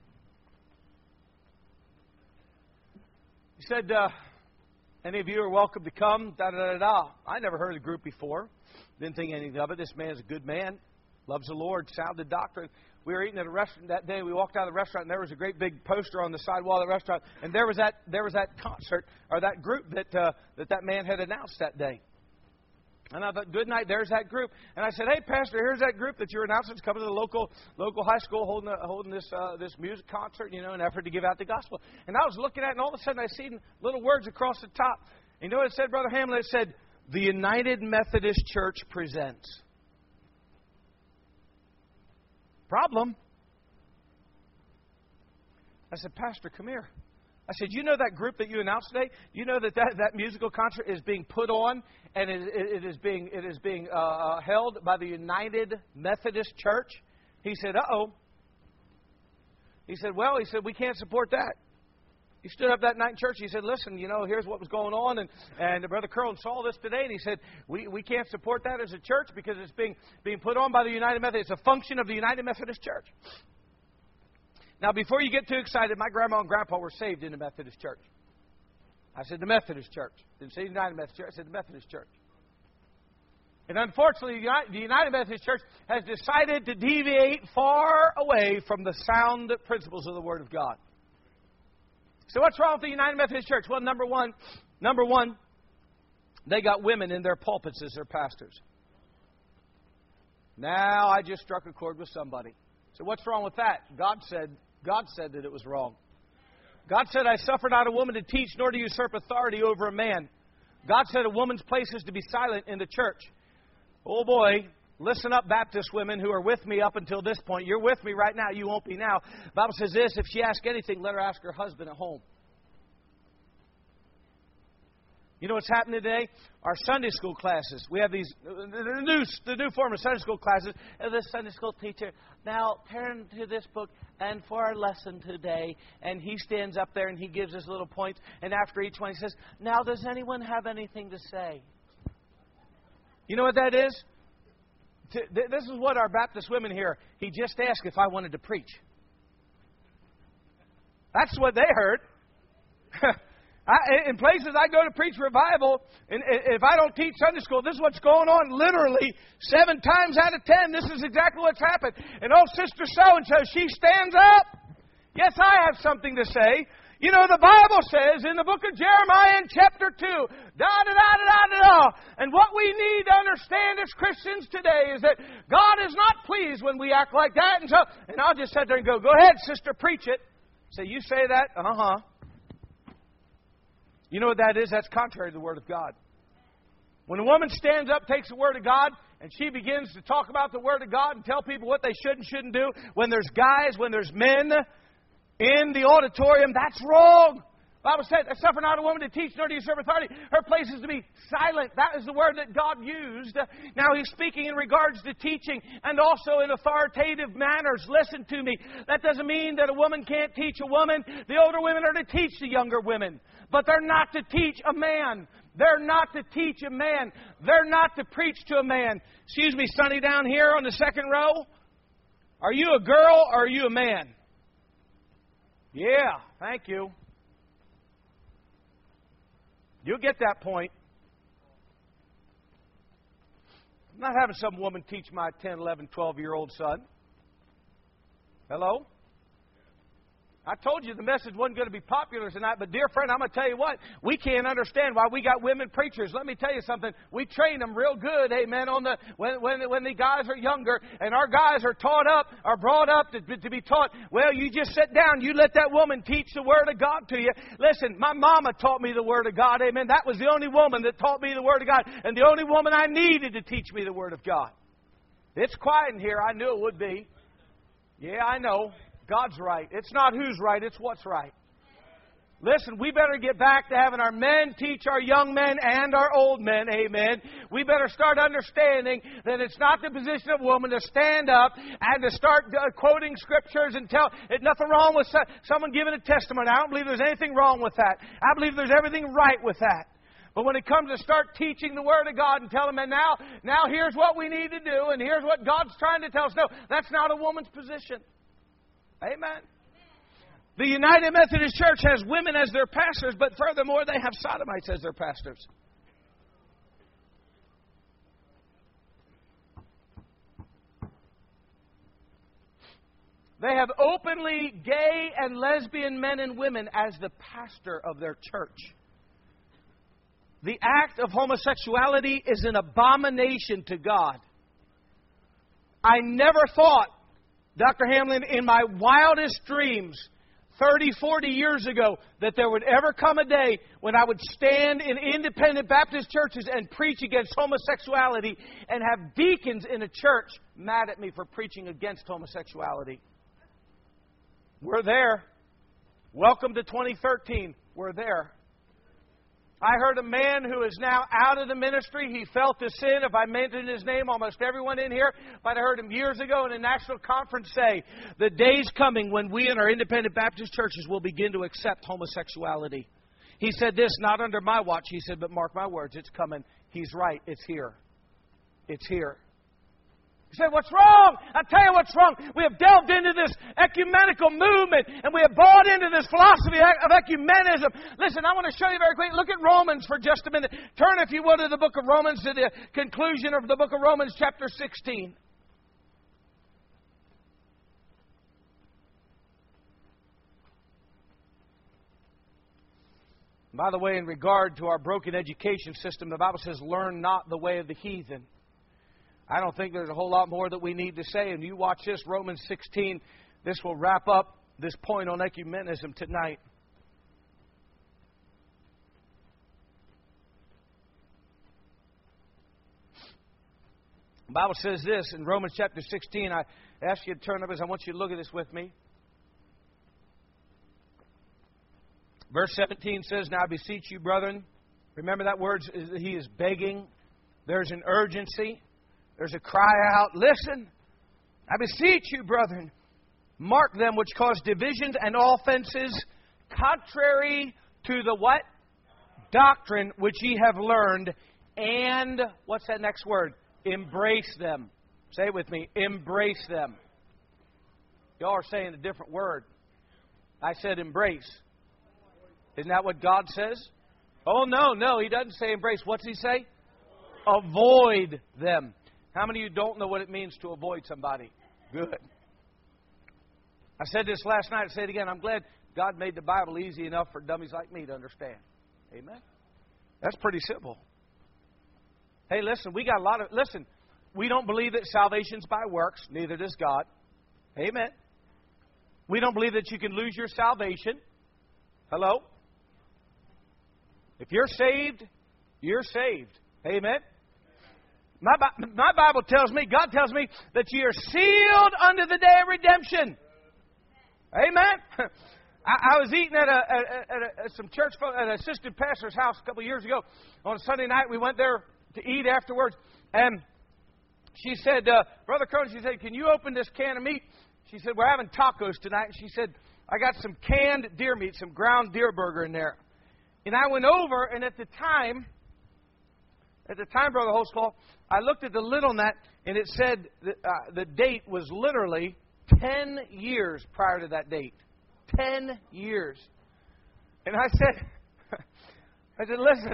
He said, uh, any of you are welcome to come, da da da da. I never heard of the group before. Didn't think anything of it. This man's a good man. Loves the Lord. Sounded doctrine. We were eating at a restaurant that day. We walked out of the restaurant, and there was a great big poster on the sidewall of the restaurant. And there was that there was that concert, or that group that uh, that, that man had announced that day. And I thought, good night, there's that group. And I said, hey, Pastor, here's that group that you're announcing. It's coming to the local local high school holding a, holding this uh, this music concert, you know, in an effort to give out the gospel. And I was looking at it, and all of a sudden I seen little words across the top. And you know what it said, Brother Hamlin? It said, the United Methodist Church presents. Problem? I said, Pastor, come here. I said, you know that group that you announced today? You know that that, that musical concert is being put on and it, it, it is being, it is being uh, held by the United Methodist Church? He said, uh-oh. He said, well, he said, we can't support that. He stood up that night in church. He said, listen, you know, here's what was going on. And, and Brother Curlin saw this today. And he said, we, we can't support that as a church because it's being, being put on by the United Methodist. It's a function of the United Methodist Church. Now, before you get too excited, my grandma and grandpa were saved in the Methodist Church. I said the Methodist Church. Didn't say United Methodist Church. I said the Methodist Church. And unfortunately, the United Methodist Church has decided to deviate far away from the sound principles of the Word of God. So what's wrong with the United Methodist Church? Well, number one, number one, they got women in their pulpits as their pastors. Now I just struck a chord with somebody. So what's wrong with that? God said, God said that it was wrong. God said, I suffer not a woman to teach, nor to usurp authority over a man. God said a woman's place is to be silent in the church. Oh boy, listen up, Baptist women who are with me up until this point. You're with me right now. You won't be now. The Bible says this, if she asks anything, let her ask her husband at home. You know what's happening today? Our Sunday school classes. We have these, the new, the new form of Sunday school classes. And the Sunday school teacher, now turn to this book and for our lesson today. And he stands up there and he gives his little points. And after each one he says, now does anyone have anything to say? You know what that is? This is what our Baptist women hear. He just asked if I wanted to preach. That's what they heard. I, in places I go to preach revival, and if I don't teach Sunday school, this is what's going on literally seven times out of ten. This is exactly what's happened. And oh, Sister So-and-so, she stands up. Yes, I have something to say. You know, the Bible says in the book of Jeremiah in chapter two, da-da-da-da-da-da. And what we need to understand as Christians today is that God is not pleased when we act like that. And so, and I'll just sit there and go, go ahead, sister, preach it. Say, you say that? Uh-huh. You know what that is? That's contrary to the Word of God. When a woman stands up, takes the Word of God, and she begins to talk about the Word of God and tell people what they should and shouldn't do, when there's guys, when there's men in the auditorium, that's wrong. The Bible said, I suffer not a woman to teach, nor to usurp authority. Her place is to be silent. That is the word that God used. Now He's speaking in regards to teaching and also in authoritative manners. Listen to me. That doesn't mean that a woman can't teach a woman. The older women are to teach the younger women. But they're not to teach a man. They're not to teach a man. They're not to preach to a man. Excuse me, Sonny, down here on the second row. Are you a girl or are you a man? Yeah, thank you. You'll get that point. I'm not having some woman teach my ten, eleven, twelve-year-old son. Hello? I told you the message wasn't going to be popular tonight, but dear friend, I'm going to tell you what, we can't understand why we got women preachers. Let me tell you something. We train them real good, amen, on the when when when the guys are younger, and our guys are taught up, are brought up to, to be taught, well, you just sit down, you let that woman teach the Word of God to you. Listen, my mama taught me the Word of God, amen. That was the only woman that taught me the Word of God, and the only woman I needed to teach me the Word of God. It's quiet in here. I knew it would be. Yeah, I know. God's right. It's not who's right, it's what's right. Listen, we better get back to having our men teach our young men and our old men, amen. We better start understanding that it's not the position of a woman to stand up and to start quoting scriptures and tell it. Nothing wrong with someone giving a testimony. I don't believe there's anything wrong with that. I believe there's everything right with that. But when it comes to start teaching the Word of God and tell them, and now, now here's what we need to do, and here's what God's trying to tell us. No, that's not a woman's position. Amen. The United Methodist Church has women as their pastors, but furthermore, they have sodomites as their pastors. They have openly gay and lesbian men and women as the pastor of their church. The act of homosexuality is an abomination to God. I never thought, Doctor Hamlin, in my wildest dreams, thirty, forty years ago, that there would ever come a day when I would stand in independent Baptist churches and preach against homosexuality and have deacons in a church mad at me for preaching against homosexuality. We're there. Welcome to twenty thirteen. We're there. I heard a man who is now out of the ministry. He felt the sin. If I mentioned his name, almost everyone in here might have heard him years ago in a national conference say, the day's coming when we in our independent Baptist churches will begin to accept homosexuality. He said this, not under my watch. He said, but mark my words, it's coming. He's right. It's here. It's here. You say, what's wrong? I'll tell you what's wrong. We have delved into this ecumenical movement, and we have bought into this philosophy of ecumenism. Listen, I want to show you very quickly. Look at Romans for just a minute. Turn, if you will, to the book of Romans, to the conclusion of the book of Romans, chapter sixteen. By the way, in regard to our broken education system, the Bible says, learn not the way of the heathen. I don't think there's a whole lot more that we need to say. And you watch this, Romans sixteen. This will wrap up this point on ecumenism tonight. The Bible says this in Romans chapter sixteen. I ask you to turn up as I want you to look at this with me. Verse seventeen says, now I beseech you, brethren. Remember that word, he is begging. There's an urgency. There's a cry out, listen, I beseech you, brethren, mark them which cause divisions and offenses, contrary to the what? Doctrine which ye have learned, and, what's that next word? Embrace them. Say it with me, embrace them. Y'all are saying a different word. I said embrace. Isn't that what God says? Oh, no, no, He doesn't say embrace. What's He say? Avoid them. How many of you don't know what it means to avoid somebody? Good. I said this last night. I say it again. I'm glad God made the Bible easy enough for dummies like me to understand. Amen? That's pretty simple. Hey, listen, we got a lot of... Listen, we don't believe that salvation's by works. Neither does God. Amen? We don't believe that you can lose your salvation. Hello? If you're saved, you're saved. Amen? My, my Bible tells me, God tells me, that you are sealed unto the day of redemption. Amen? I, I was eating at, a, at, a, at some church, at an assistant pastor's house a couple of years ago. On a Sunday night, we went there to eat afterwards. And she said, uh, Brother Crone, she said, can you open this can of meat? She said, we're having tacos tonight. And she said, I got some canned deer meat, some ground deer burger in there. And I went over, and at the time... At the time, Brother Holtzclaw, I looked at the lid on that, and it said that, uh, the date was literally ten years prior to that date. Ten years. And I said, I said, listen,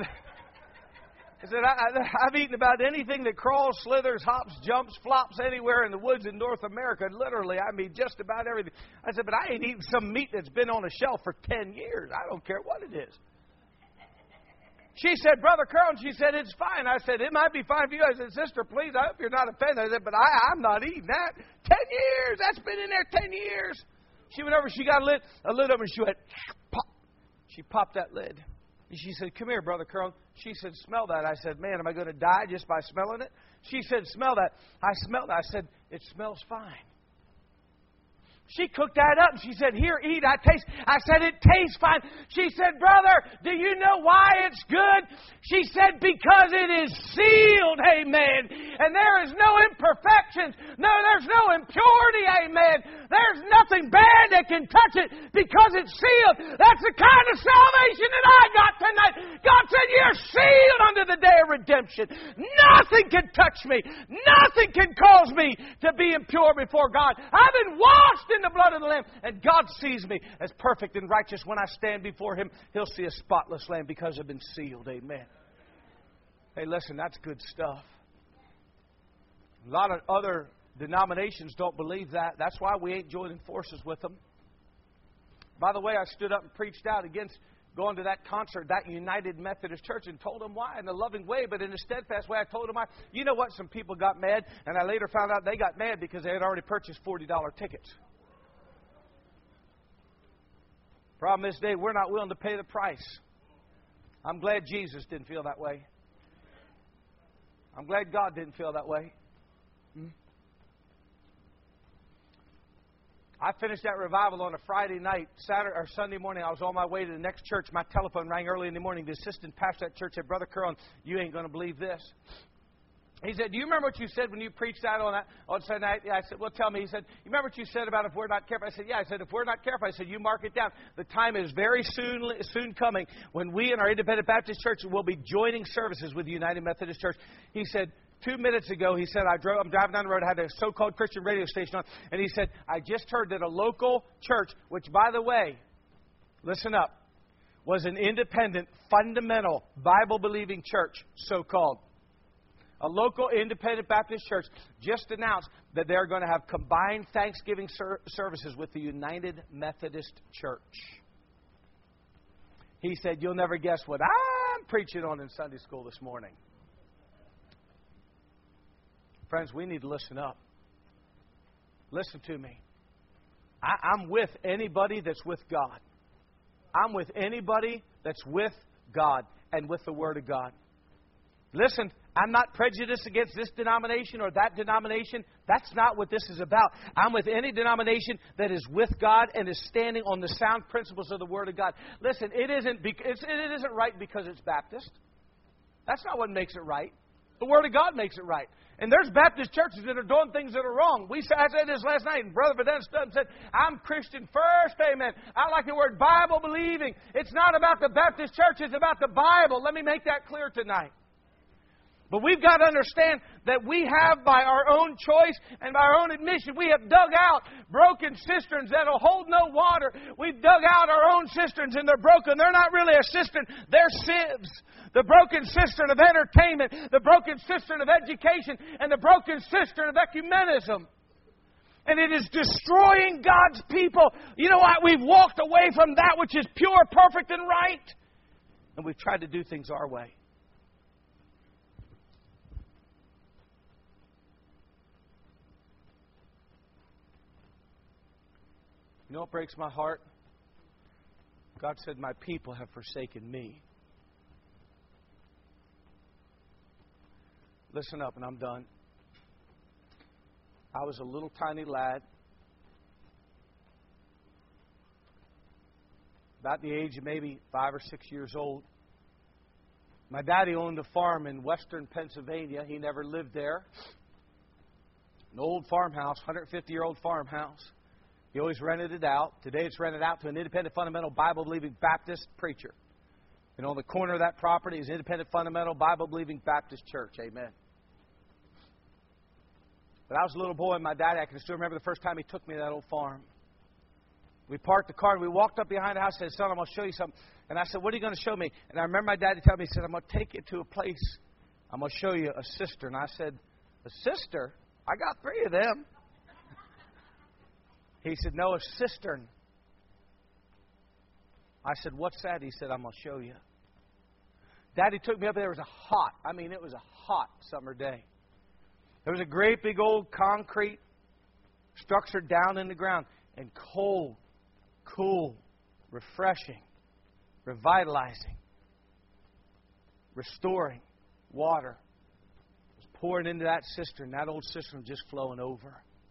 I said, I, I, I've eaten about anything that crawls, slithers, hops, jumps, flops anywhere in the woods in North America. Literally, I mean, just about everything. I said, but I ain't eaten some meat that's been on a shelf for ten years. I don't care what it is. She said, Brother Curl, she said, it's fine. I said, it might be fine for you. I said, sister, please, I hope you're not offended. I said, but I, I'm not eating that. Ten years. That's been in there ten years. She went over, she got a lid, a lid over, and she went, pop. She popped that lid. And she said, come here, Brother Curl. She said, smell that. I said, man, am I going to die just by smelling it? She said, smell that. I smelled it. I said, it smells fine. She cooked that up and she said, here, eat, I taste. I said, it tastes fine. She said, brother, do you know why it's good? She said, because it is sealed, amen. And there is no imperfections. No, there's no impurity, amen. There's nothing bad that can touch it because it's sealed. That's the kind of salvation that I got tonight. God said, you're sealed unto the day of redemption. Nothing can touch me. Nothing can cause me to be impure before God. I've been washed in the blood of the Lamb, and God sees me as perfect and righteous. When I stand before Him, He'll see a spotless lamb because I've been sealed. Amen. Hey, listen, that's good stuff. A lot of other denominations don't believe that. That's why we ain't joining forces with them. By the way, I stood up and preached out against going to that concert, that United Methodist Church, and told them why in a loving way, but in a steadfast way. I told them why. You know what? Some people got mad, and I later found out they got mad because they had already purchased forty dollar tickets. Problem is today, we're not willing to pay the price. I'm glad Jesus didn't feel that way. I'm glad God didn't feel that way. Hmm? I finished that revival on a Friday night. Saturday or Sunday morning, I was on my way to the next church. My telephone rang early in the morning. The assistant pastor at that church said, Brother Curran, you ain't going to believe this. He said, do you remember what you said when you preached that on, that, on Sunday night? Yeah, I said, well, tell me. He said, you remember what you said about if we're not careful? I said, yeah. I said, if we're not careful, I said, you mark it down. The time is very soon soon coming when we in our Independent Baptist Church will be joining services with the United Methodist Church. He said, two minutes ago, he said, I drove, I'm driving down the road, I had a so-called Christian radio station on, and he said, I just heard that a local church, which, by the way, listen up, was an independent, fundamental, Bible-believing church, so-called. A local independent Baptist church just announced that they're going to have combined Thanksgiving ser- services with the United Methodist Church. He said, you'll never guess what I'm preaching on in Sunday school this morning. Friends, we need to listen up. Listen to me. I, I'm with anybody that's with God. I'm with anybody that's with God and with the Word of God. Listen, I'm not prejudiced against this denomination or that denomination. That's not what this is about. I'm with any denomination that is with God and is standing on the sound principles of the Word of God. Listen, it isn't, it's, it isn't right because it's Baptist. That's not what makes it right. The Word of God makes it right. And there's Baptist churches that are doing things that are wrong. We I said this last night, and Brother Vidal stood and said, I'm Christian first, amen. I like the word Bible believing. It's not about the Baptist church, it's about the Bible. Let me make that clear tonight. But we've got to understand that we have, by our own choice and by our own admission, we have dug out broken cisterns that will hold no water. We've dug out our own cisterns and they're broken. They're not really a cistern, they're sieves. The broken cistern of entertainment, the broken cistern of education, and the broken cistern of ecumenism. And it is destroying God's people. You know what? We've walked away from that which is pure, perfect, and right. And we've tried to do things our way. You know what breaks my heart? God said, my people have forsaken me. Listen up, and I'm done. I was a little tiny lad, about the age of maybe five or six years old. My daddy owned a farm in western Pennsylvania. He never lived there. An old farmhouse, one hundred fifty-year-old farmhouse. He always rented it out. Today it's rented out to an independent, fundamental, Bible-believing Baptist preacher. And on the corner of that property is independent, fundamental, Bible-believing Baptist church. Amen. But I was a little boy, and my daddy, I can still remember the first time he took me to that old farm. We parked the car, and we walked up behind the house and said, son, I'm going to show you something. And I said, what are you going to show me? And I remember my daddy telling me, he said, I'm going to take you to a place. I'm going to show you a cistern. I said, a sister? I got three of them. He said, no, a cistern. I said, what's that? He said, I'm going to show you. Daddy took me up there. It was a hot, I mean, it was a hot summer day. There was a great big old concrete structure down in the ground. And cold, cool, refreshing, revitalizing, restoring water was pouring into that cistern. That old cistern was just flowing over.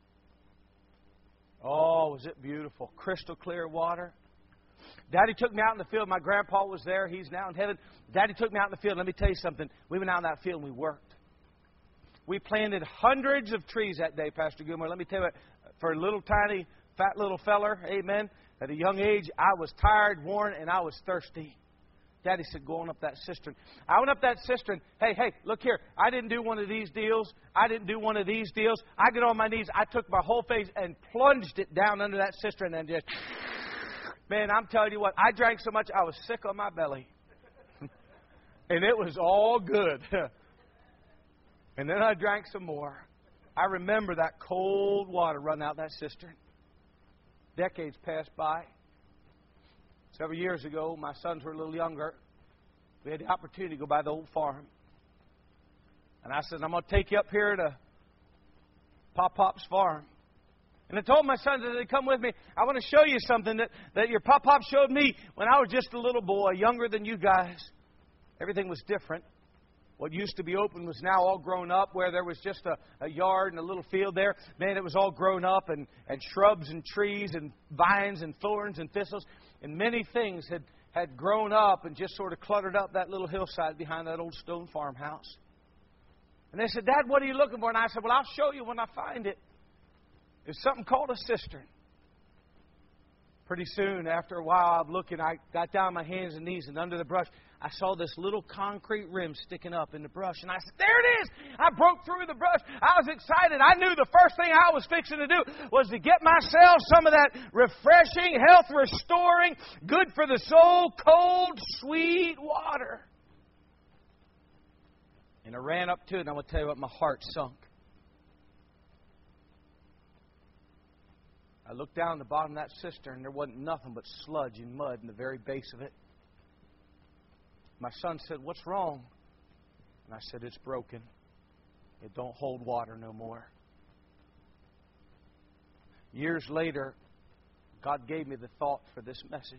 Oh, was it beautiful. Crystal clear water. Daddy took me out in the field. My grandpa was there. He's now in heaven. Daddy took me out in the field. Let me tell you something. We went out in that field and we worked. We planted hundreds of trees that day, Pastor Gilmore. Let me tell you what, for a little tiny, fat little feller, amen, at a young age, I was tired, worn, and I was thirsty. Daddy said, go on up that cistern. I went up that cistern. Hey, hey, look here. I didn't do one of these deals. I didn't do one of these deals. I get on my knees. I took my whole face and plunged it down under that cistern and just, man, I'm telling you what, I drank so much I was sick on my belly. And it was all good. And then I drank some more. I remember that cold water running out that cistern. Decades passed by. Several years ago, my sons were a little younger. We had the opportunity to go by the old farm. And I said, I'm going to take you up here to Pop Pop's farm. And I told my sons that they come with me. I want to show you something that, that your Pop Pop showed me when I was just a little boy, younger than you guys. Everything was different. What used to be open was now all grown up, where there was just a, a yard and a little field there. Man, it was all grown up, and, and shrubs and trees and vines and thorns and thistles. And many things had, had grown up and just sort of cluttered up that little hillside behind that old stone farmhouse. And they said, Dad, what are you looking for? And I said, well, I'll show you when I find it. It's something called a cistern. Pretty soon, after a while of looking, I got down on my hands and knees, and under the brush, I saw this little concrete rim sticking up in the brush. And I said, there it is! I broke through the brush. I was excited. I knew the first thing I was fixing to do was to get myself some of that refreshing, health-restoring, good for the soul, cold, sweet water. And I ran up to it, and I'm going to tell you what, my heart sunk. I looked down the bottom of that cistern, and there wasn't nothing but sludge and mud in the very base of it. My son said, what's wrong? And I said, it's broken. It don't hold water no more. Years later, God gave me the thought for this message.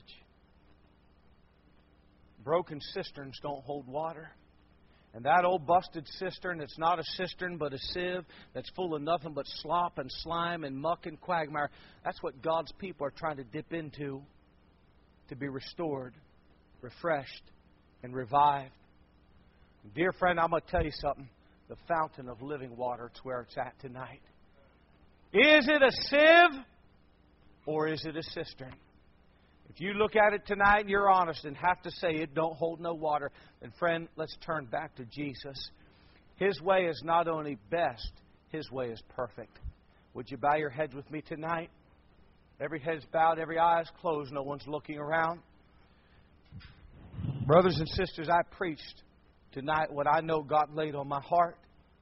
Broken cisterns don't hold water. And that old busted cistern, it's not a cistern but a sieve that's full of nothing but slop and slime and muck and quagmire. That's what God's people are trying to dip into to be restored, refreshed, and revived. Dear friend, I'm going to tell you something. The fountain of living water, it's where it's at tonight. Is it a sieve or is it a cistern? If you look at it tonight and you're honest and have to say it don't hold no water, then friend, let's turn back to Jesus. His way is not only best, His way is perfect. Would you bow your heads with me tonight? Every head's bowed, every eye is closed, no one's looking around. Brothers and sisters, I preached tonight what I know God laid on my heart.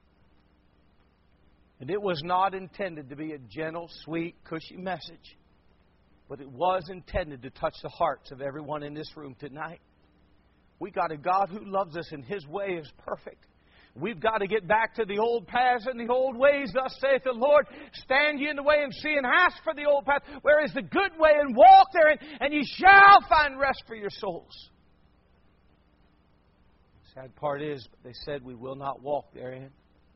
And it was not intended to be a gentle, sweet, cushy message. But it was intended to touch the hearts of everyone in this room tonight. We got a God who loves us, and His way is perfect. We've got to get back to the old paths and the old ways. Thus saith the Lord, stand ye in the way and see, and ask for the old path. Where is the good way, and walk therein, and ye shall find rest for your souls. The sad part is, they said we will not walk therein.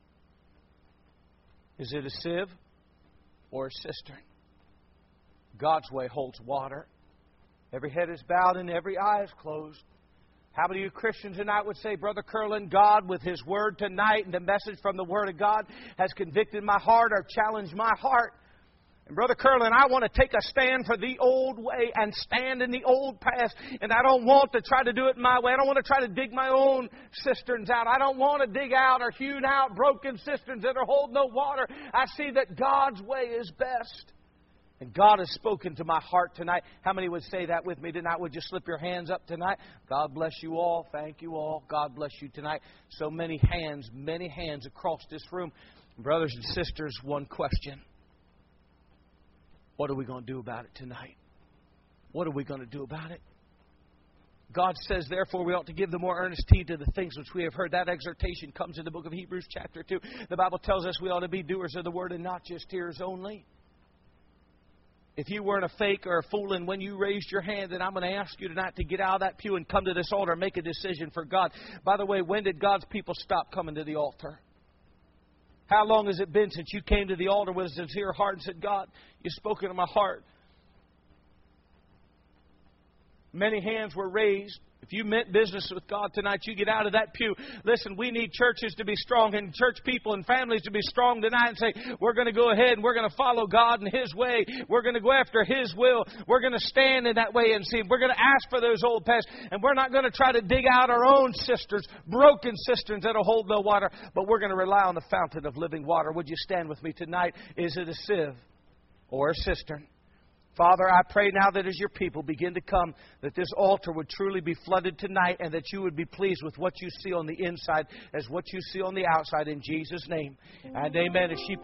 Is it a sieve or a cistern? God's way holds water. Every head is bowed and every eye is closed. How many of you Christians tonight would say, Brother Curlin, God with His Word tonight and the message from the Word of God has convicted my heart or challenged my heart? And Brother Curlin, I want to take a stand for the old way and stand in the old past. And I don't want to try to do it my way. I don't want to try to dig my own cisterns out. I don't want to dig out or hewn out broken cisterns that are hold no water. I see that God's way is best. And God has spoken to my heart tonight. How many would say that with me tonight? Would you slip your hands up tonight? God bless you all. Thank you all. God bless you tonight. So many hands, many hands across this room. Brothers and sisters, one question. What are we going to do about it tonight? What are we going to do about it? God says, therefore, we ought to give the more earnest heed to the things which we have heard. That exhortation comes in the book of Hebrews chapter two. The Bible tells us we ought to be doers of the word and not just hearers only. If you weren't a fake or a fool, and when you raised your hand, then I'm going to ask you tonight to get out of that pew and come to this altar and make a decision for God. By the way, when did God's people stop coming to the altar? How long has it been since you came to the altar with a sincere heart and said, God, you've spoken to my heart? Many hands were raised. If you meant business with God tonight, you get out of that pew. Listen, we need churches to be strong and church people and families to be strong tonight and say, we're going to go ahead and we're going to follow God in His way. We're going to go after His will. We're going to stand in that way and see. We're going to ask for those old paths. And we're not going to try to dig out our own cisterns, broken cisterns that'll hold no water. But we're going to rely on the fountain of living water. Would you stand with me tonight? Is it a sieve or a cistern? Father, I pray now that as your people begin to come, that this altar would truly be flooded tonight and that you would be pleased with what you see on the inside as what you see on the outside in Jesus' name. And amen. As she